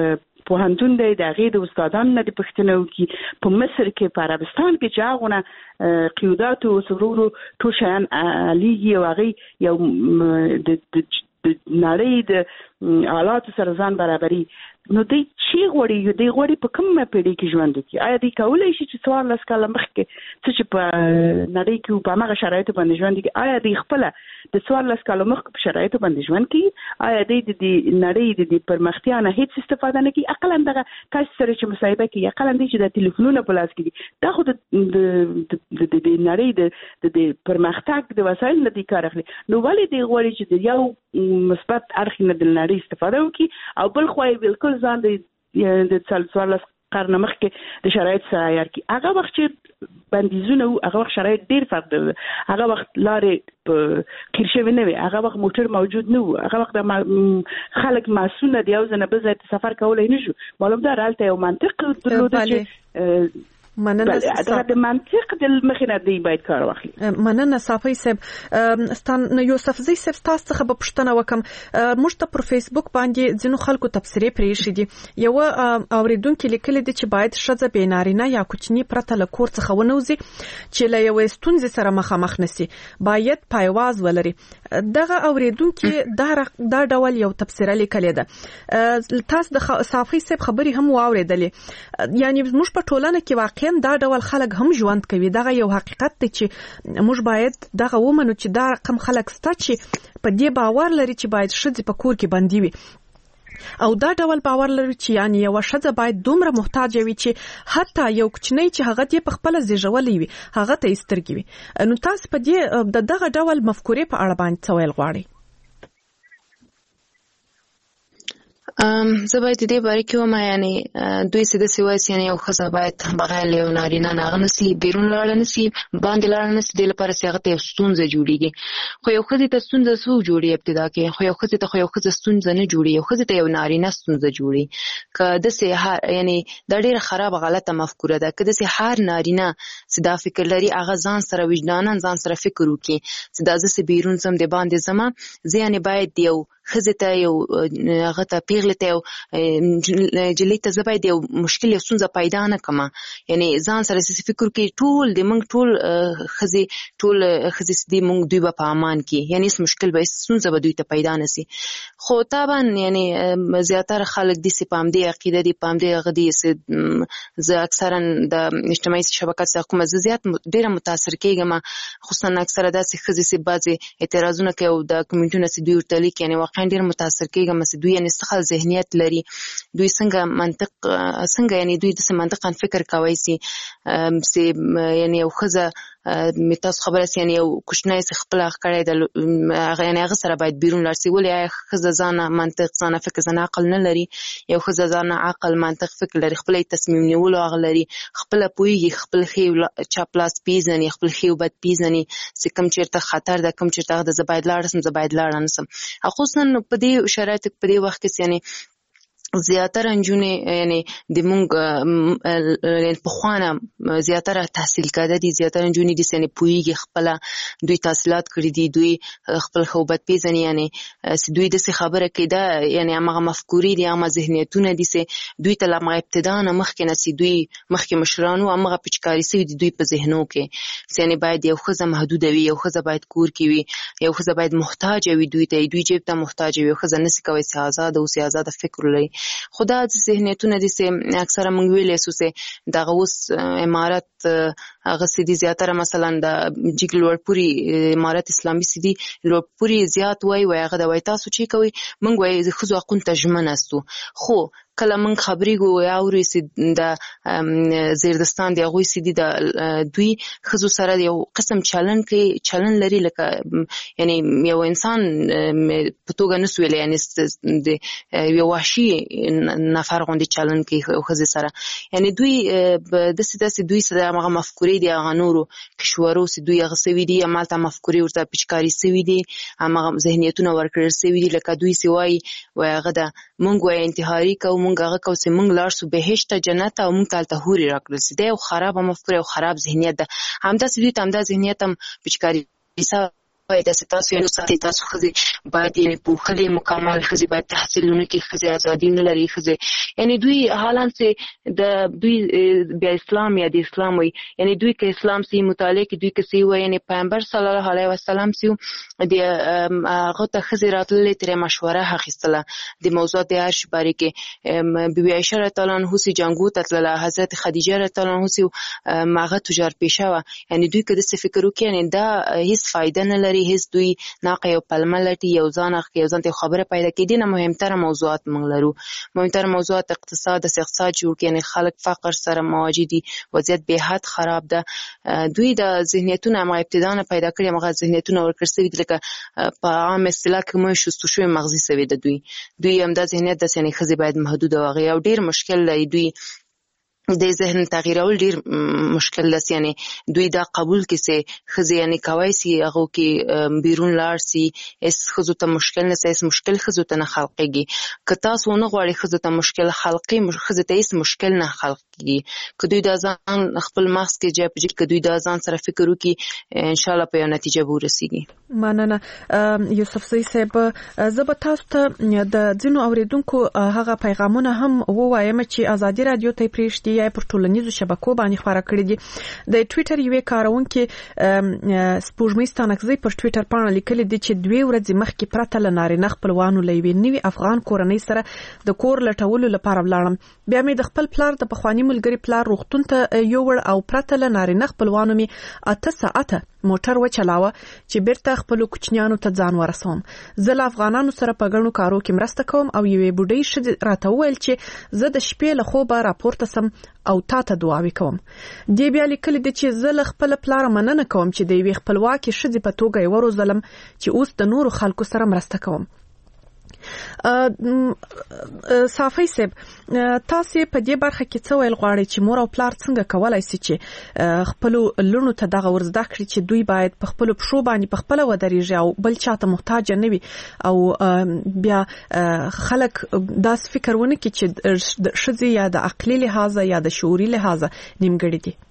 Speaker 22: پوهنتون دی د هغې د استادانو نه د پوښتنه وکړي په مصر کې په عربستان کې چې هغونه قیودات او سرورو ټول شیان علیږي او هغې یو د نړۍ د حالاتو سره ځان برابري نو دوی چې غواړي دوی غواړي په کومه پیړۍ کې ژوند وکړي. آیا دوی کولی شي چې څوارلس کاله مخکې څه چې په نړۍ کې په هماغه شرایطو باندې ژوند وکړي آیا دوی خپله د څوارلس کاله مخکې په شرایطو باندې ژوند کوي؟ آیا دوی د نړۍ د پرمختیا نه هیڅ استفاده نه کوي؟ اقلا دغه تاسو سره چې مصاحبه کوي اقلا دوی چې د تلیفونونه په لاس کې دي دا خو د د نړۍ د پرمختګ د وسایل نه دي کار اخلي. نو ولې دوی غواړي چې د یو مثبت اړخ نه د نړۍ استفاده وکړي او بل خو یې بالکل ځان د د څوارلس قرن مخکې د شرایط سره عیار کړي؟ هغه وخت چې بندیزونه وو هغه وخت شرایط ډېر فرق درلود. هغه وخت لارې په قیر شوې نه وې، هغه وخت موټر موجود نه و، هغه وخت د خلک معصومه د یو ځای نه بل ځای ته سفر کولی نه شو. معلوم ده هلته یو منطق درلوده چې
Speaker 10: مننه
Speaker 22: دا د منطق د مخې نه دی باید کار واخلي.
Speaker 10: مننه صافی صاحب. ستان یوسفزی صاحب تاسو څخه به پوښتنه وکم. موږ ته پر فیسبوک باندې ځینو خلکو تبصرې پرې شي دي. یو اوریدونکو لیکلي دي چې باید ښځه بې نارینه یا کوچنی پرته له کور څخه ونوځي چې له یو ستونزې سره مخامخ نشي، باید پایواز ولري. دغه اوریدونکو دا دا ډول یو تبصره لیکلې ده. تاسو د صافی صاحب خبري هم واوریدلې. یعنی موږ په ټولنه کې واقع دا ډول خلک هم ژوند کوي. دغه یو حقیقت دی چې موږ باید دغه ومنو چې دا رقم خلک ستا چې په دې باور لري چې باید ښځې په کور کې بندي وي او دا ډول باور لري چې یعنی یو ښځه باید دومره محتاج وي چې حتی یو کوچنی چې هغه دې په خپل زیږولې وي هغه ته سترګې وي. نو تاسو په دې د دغه ډول مفکورې په اړه باندې څه ویل غواړئ؟
Speaker 7: ام زه باید دې باره کې وم یعنی دوی څه داسې وایي یعنی یو ښځه باید بغیر له یو نارینه نه هغه نسي بیرون لاړه نسي باندې لاړه نسي دې لپاره چې هغه ته یو ستونزه جوړېږي. خو یو ښځې ته ستونزه څوک جوړي ابتدا کې؟ خو یو ښځې ته خو یو ښځه ستونزه نه جوړي، یو ښځې ته یو نارینه ستونزه جوړي. که داسې یعنی دا ډېره خراب غلطه مفکوره ده. که داسې هر نارینه چې دا فکر لري هغه ځان سره وجداناً ځان سره فکر وکړي چې دا زه چې بیرون ځم د باندې ځمه زه یعنی باید یو ښځې ته یو هغه ته پیغلې ته یو جلۍ ته زه باید یو مشکل یو ستونزه پیدا نه کړم. یعنی ځان سره چې فکر وکړي ټول د موږ ټول ښځې ټول ښځې چې دي موږ دوی به په امان کې یعنی هېڅ مشکل به هېڅ ستونزه به دوی ته پیدا نه سي. خو طبعا یعنی زیاتره خلک داسې په همدې عقیده دي په همدې هغه دي چې زه اکثرا د اجتماعي شبکات څخه کومه زه زیات ډېره متاثر کېږم، خصوصا اکثره داسې ښځې چې بعضې اعتراضونه کوي او د کمنټونه چې دوی ورته لیکي یعنی واقعا ډېر متاثر کېږم چې دوی یعنی څه ذهنیت لري، دوی څنګه منطق څنګه یعنی دوی داسې منطقاً فکر کوي چې یعنی یو ښځه مې تاسو خبره سي یعنی یو کوچنی چې خپل حق کړی د یعنی هغه سره باید بیرون لاړ سي. ولې آیا ښځه ځانه منطق ځانه فکر ځانه عقل نه لري؟ یو ښځه ځانه عقل منطق فکر لري، خپل تصمیم نیولو هغه لري، خپل پوهیږي، خپل ښې چپ لاس پیژني، خپل ښې او بد پیژني چې کوم چېرته خطر ده کوم چېرته هغه زه باید لاړ سم زه باید لاړ نه سم. خصوصا په دې شرایطو په دې وخت کې یعنی زیاتره نجونې یعنی د مونږ پخوانه زیاتره تحصیل کړه دي، زیاتره نجونې دي یعنی پوهیږي خپله دوی تحصیلات کړي دي، دوی خپل ښه بد پیژني یعنی دوی داسې خبره کوي دا یعنی هماغه مفکورې دي هماغه ذهنیتونه دي چې دوی ته له هماغه ابتدا نه مخکې نه چې دوی مخکې مشرانو هماغه پچکاري سوي دي دوی په ذهنو کې چې یعنی باید یو ښځه محدوده وي، یو ښځه باید کور کې وي، یو ښځه باید محتاجه وي دوی ته، دوی جیب ته محتاجه وي، یو ښځه نسي کولی چې آزاده اوسي آزاده فکر ولري. خو دا ذهنیتونه دي چې اکثره موږ ویلی سو چې دغه اوس امارت هغه چې دي زیاتره مثلا د جګ لوړپوري امارت اسلامي چې دي لوړپوري زیات وایي وایي هغه د وایي تاسو چې کوئ موږ وایي د ښځو حقونو ته ژمن استو. خو کله موږ خبرېږو یا اورو چې د زیردستان د هغوی چې دي د دوی ښځو سره یو قسم چلن کوي چلن لري لکه یعنی یو انسان په توګه نه سو ویلی یعنی د یو وحشي نفر غوندې چلن کوي ښځې سره. یعنی دوی داسې داسې دوی سره هماغه مفکورې دي هغه نورو کشورو چې دوی هغه سوي دي همالته مفکورې ورته پچکاري سوي دي هماغه ذهنیتونه ورکړل سوي دي لکه دوی چې وایي وایي هغه ده موږ وایي انتحاري کوو موږ هغه کوو چې موږ لاړ سو بهشت جنت او موږ ته هلته حورې راکړل سي. دا یو خرابه مفکوره یو خراب ذهنیت ده. همداسې دوی ته همدا ذهنیت هم پچکاري باید تاسو یو ساتي تاسو خزي باید یعنی په خلي مکمل خزي باید تحصیل لونکي خزي ازادي نه لري خزي یعنی دوی حالان سه د دوی بیا اسلام یا د اسلام وي یعنی دوی کې اسلام سي مطالعه کې دوی کې سي وي یعنی پیغمبر صلی الله علیه وسلم سي د هغه ته خزي راتللې تر مشوره اخیستله د موضوع د عرش باره کې بی بی عائشه رضی الله عنها سي جنگو ته حضرت خدیجه رضی الله عنها سي ماغه تجار پیشه و یعنی دوی کې د فکر وکړي یعنی دا هیڅ فائدہ نه لري هیڅ دوی ناقه یو پلملټي یو ځان اخ یو ځان ته خبره پیدا کړي نه مهمتره موضوعات موږ لرو مهمتره موضوعات اقتصاد سیاست جوړ کې یعنی خلک فقر سره مواجه دي وضعیت به حد خراب ده دوی د ذهنیتونو ما ابتدا نه پیدا کړي مغه ذهنیتونو ورکړ سوي لکه په عام اصطلاح کې مو شستو شوی مغزي سوي د دوی دوی هم د ذهنیت د سنې خزي باید محدود او غي او ډیر مشکل دی دوی د ذهن تغیرول ډیر مشکل ده یعنی دوی دا قبول کسي خزي یعنی کوي سي هغه کې بیرون لار سي اس خزو ته مشکل نه سي مشکل خزو ته نه خلقيږي که تاسو نه غواړئ خزو ته مشکل خلقي خزو ته هیڅ مشکل نه خلقيږي که دوی دا ځان خپل ماسک کې جاب جې که دوی دا ځان سره فکر وکي ان شاء الله په یو نتیجه ورسیږي
Speaker 10: مننه یوسف زئی صاحب زه به تاسو ته د ځینو اوریدونکو هغه پیغامونه هم ووایم چې ازادي رادیو ته پریږدي یا پر ټولنیزو شبکو باندې خبره کړې دي د ټوئیټر یوې کارونکو سپوږمۍ ستانکزی پر ټوئیټر باندې لیکلي دي چې دوی ورځې مخکې پرته لنارینه خپلوانو لوي نوي افغان کورنۍ سره د کور لټولو لپاره ولاړم بیا مې د خپل پلار د پخوانی ملګری پلار روغتون ته یو ور او پرته لنارینه خپلوانو می اته ساعته موټر و چلاوه چې بیرته خپل کوچنیانو ته ځان ورسوم زه له افغانانو سره په ګڼو کارو کې مرسته کوم او یوې بوډۍ ښځې راته وویل چې زه د شپې له خوبه راپورته سم او تا ته دعاوې کوم دی بیا لیکلي دي چې زه له خپل پلار مننه کوم چې د یوې خپلواکې ښځې په توګه یې وروزلم چې اوس د نورو خلکو سره مرسته کوم صافی صاحب تاسو په دې برخه کې څه ویل غواړئ چې مور او پلار څنګه کولای شي چې خپل لونو ته دغه ورزده کړي چې دوی باید په خپل پښو باندې په خپل ودرېږي او بل چاته محتاج نه وي او بیا خلک داس فکر ونه کوي چې د شذي یا د عقلي لحاظ یا د شعوري لحاظ نیمګړي دي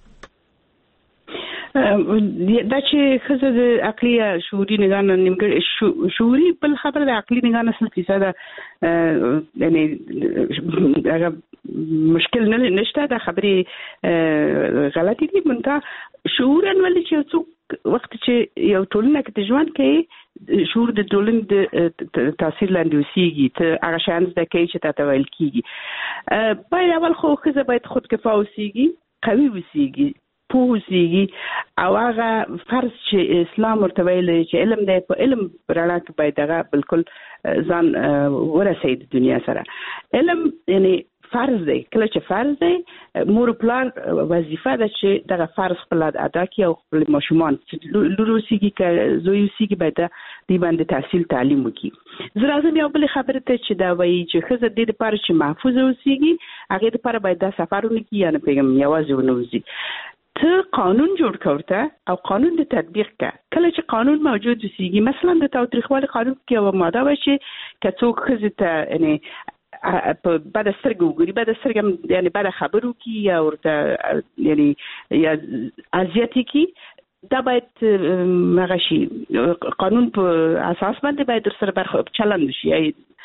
Speaker 22: دا چې خزه د عقلي شعوري نگاه نه نیمګړي شعوري بل خبره د عقلي نگاه نه څه څه یعنی هغه مشکل نه نشته دا خبرې غلطي دي مونږه شعور انولې چې څوک وخت چې یو ټولنه کې ژوند کوي شعور د ټولنې د تاثیر لاندې وسیږي ته هغه شان د کوي چې تاسو ویل کیږي باید اول خو خزه باید خود کفا وسیږي قوي وسیږي پوهیږي او هغه فرض چې اسلام ورته ویلي چې علم دی په علم رڼا کې باید هغه بالکل ځان ورسوي د دنیا سره علم یعنی فرض دی کله چې فرض دی مور پلان وظیفه ده چې دغه فرض خپل ادا کړي او خپل ماشومان چې لوروسیږي که زویوسیږي باید دی باندې تحصیل تعلیم وکړي زه راځم یو بل خبره ته چې دا وایي چې ښځه د دې لپاره چې محفوظ اوسیږي هغې دپاره باید دا سفر ونه کړي یا نه پوهېږم یوازې ونه وځي ته قانون جوړ کړه او قانون د تطبیق کړه کله چې قانون موجود وسیږي مثلا د تاوتریخوالي قانون کې یو ماده وایي چې که څوک ښځې ته یعنی په بد سترګو وګوري بد سترګه یعنی بد خبرو کې یا ورته یعنی یا اذیت کې دا باید مغشي قانون په اساس باندې باید سره برخه چلند شي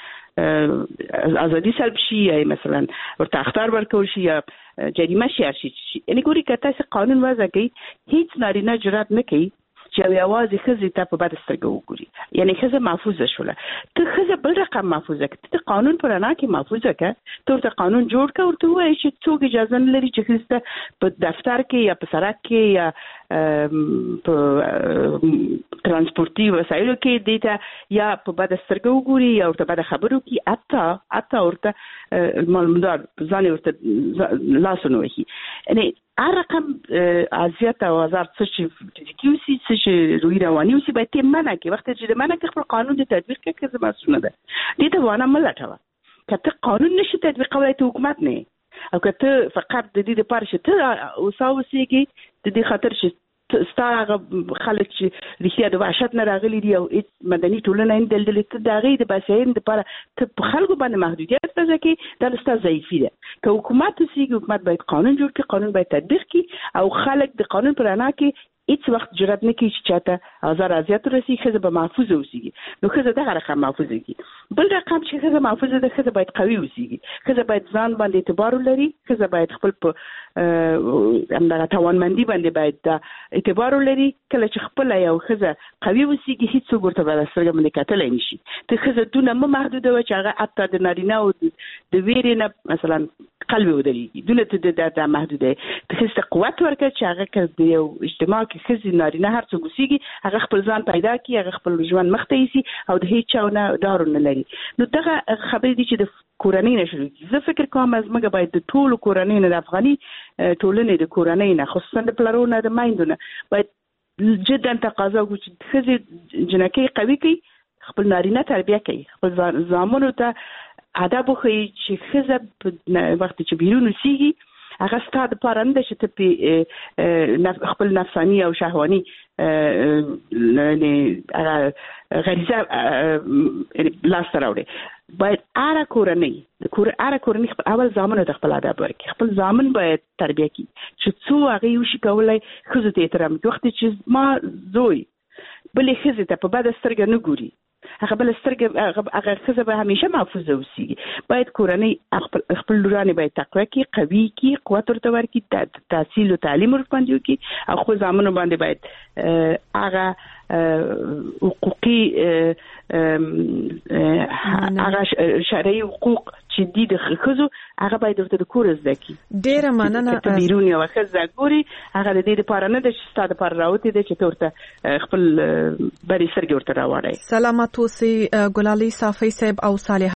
Speaker 22: ازادي سلب شي یا مثلا ورته اختار ورکول شي یا جریمه شي شي یعنی ګوري که تاسو قانون وضع کړئ هیڅ نارینه جرأت نه کوي چې یوازې ښځې ته په بد سترګه وګوري یعنی ښځه محفوظه شوله ته ښځه بل رقم محفوظه کړه ته قانون په رڼا کې محفوظه کړه ته ورته قانون جوړ کړه ورته ووایي چې څوک اجازه نه لري چې ښځې په دفتر کې یا په سړک کې یا په ترانسپورتي وسایلو کې دې ته یا په بد سترګه وګوري یا ورته بد خبرو کې حتی حتی ورته مالمدار ځان ورته لاسونه وهي یعنی هر رقم اذیت او آزار څه چې فزیکي وسي څه چې روحي رواني وسي باید یې منع کړي وخت چې د منع کړي خپل قانون د تطبیق کوي که زما مسؤله ده دې ته وانه مه لټوه که ته قانون نشي تطبیقولی ته حکومت نه او که ته فقط د دې دپاره چې ته اوسه اوسېږي د دې خاطر چې ستا هغه خلک چې رښتیا د وحشت نه راغلي دي او هېڅ مدني ټولنه یې نه دلدلې ته د هغې د باسیاینې دپاره ته په خلکو باندې محدودیت وضع کړې دا ستا ضعیفي ده که حکومت اوسېږي حکومت باید قانون جوړ کړي قانون باید تطبیق کړي او خلک د قانون په رڼا کې هیڅ وخت جرأت نه کوي چې چاته آزار اذیت ورسي ښځه به محفوظ اوسېږي نو ښځه دغه رقم محفوظ کیږي بل رقم چې ښځه محفوظ ده ښځه باید قوي اوسېږي ښځه باید ځان باندې اعتبار ولري ښځه باید خپل په همدغه توانمندي باندې باید دا اعتبار ولري کله چې خپل یو ښځه قوي اوسېږي هیڅوک ورته به سترګې باندې کتلی نه شي ته ښځه دونه مه محدودوه چې هغه حتی د نارینه او د ویرې نه مثلا قلب ودرېږي دونه ته دا محدوده ته ښځې ته قوت ورکړه چې هغه که د یو اجتماع کې ښځې نارینه هر څوک اوسېږي هغه خپل ځان پیدا کړي هغه خپل ژوند مخ ته یوسي او د هېچ چا نه ډار ونه لري نو دغه خبرې دي چې د کورنۍ نه شروع کېږي زه فکر کوم زموږ باید د ټولو کورنۍ نه د افغاني ټولنې د کورنۍ نه خصوصا د پلرو نه د میندو نه باید جدا تقاضا وکړو چې ښځې جنکۍ قوي کړي خپل نارینه تربیه کوي خپل زامنو ته ادب وښیي چې ښځه په وخت چې بیرون اوسېږي هغه ستا دپاره نه ده چې ته پرې خپل نفساني او شهواني غریزه لاسته راوړې باید هره کورنۍ هره کورنۍ خپل اول زامنو ته خپل ادب ورکړي خپل زامن باید تربیه کړي چې څو هغې وشي کولی ښځو ته احترام وکړي وخت چې ما زوی بلې ښځې ته په بده سترګه نه ګوري هغه بل سترګه هغه ښځه به همیشه محفوظه اوسېږي باید کورنۍ خپل لورانې باید تقویه کړي قوي کړي قوت ورته ورکړي تحصیل او تعلیم ورباندې وکړي او خپل زامنو باندې باید هغه حقوقي هغه شرعي حقوق چې دي د ښځو هغه باید ورته د کور زده کړي
Speaker 10: ډېره مننه
Speaker 22: ته بیرون یوه ښځه ګوري هغه د دې دپاره نه ده چې ستا دپاره راوتې ده چې ته ورته خپل برې سترګې ورته راواړی
Speaker 10: سلامت اوسئ ګلالۍ صافۍ صاحب او صالح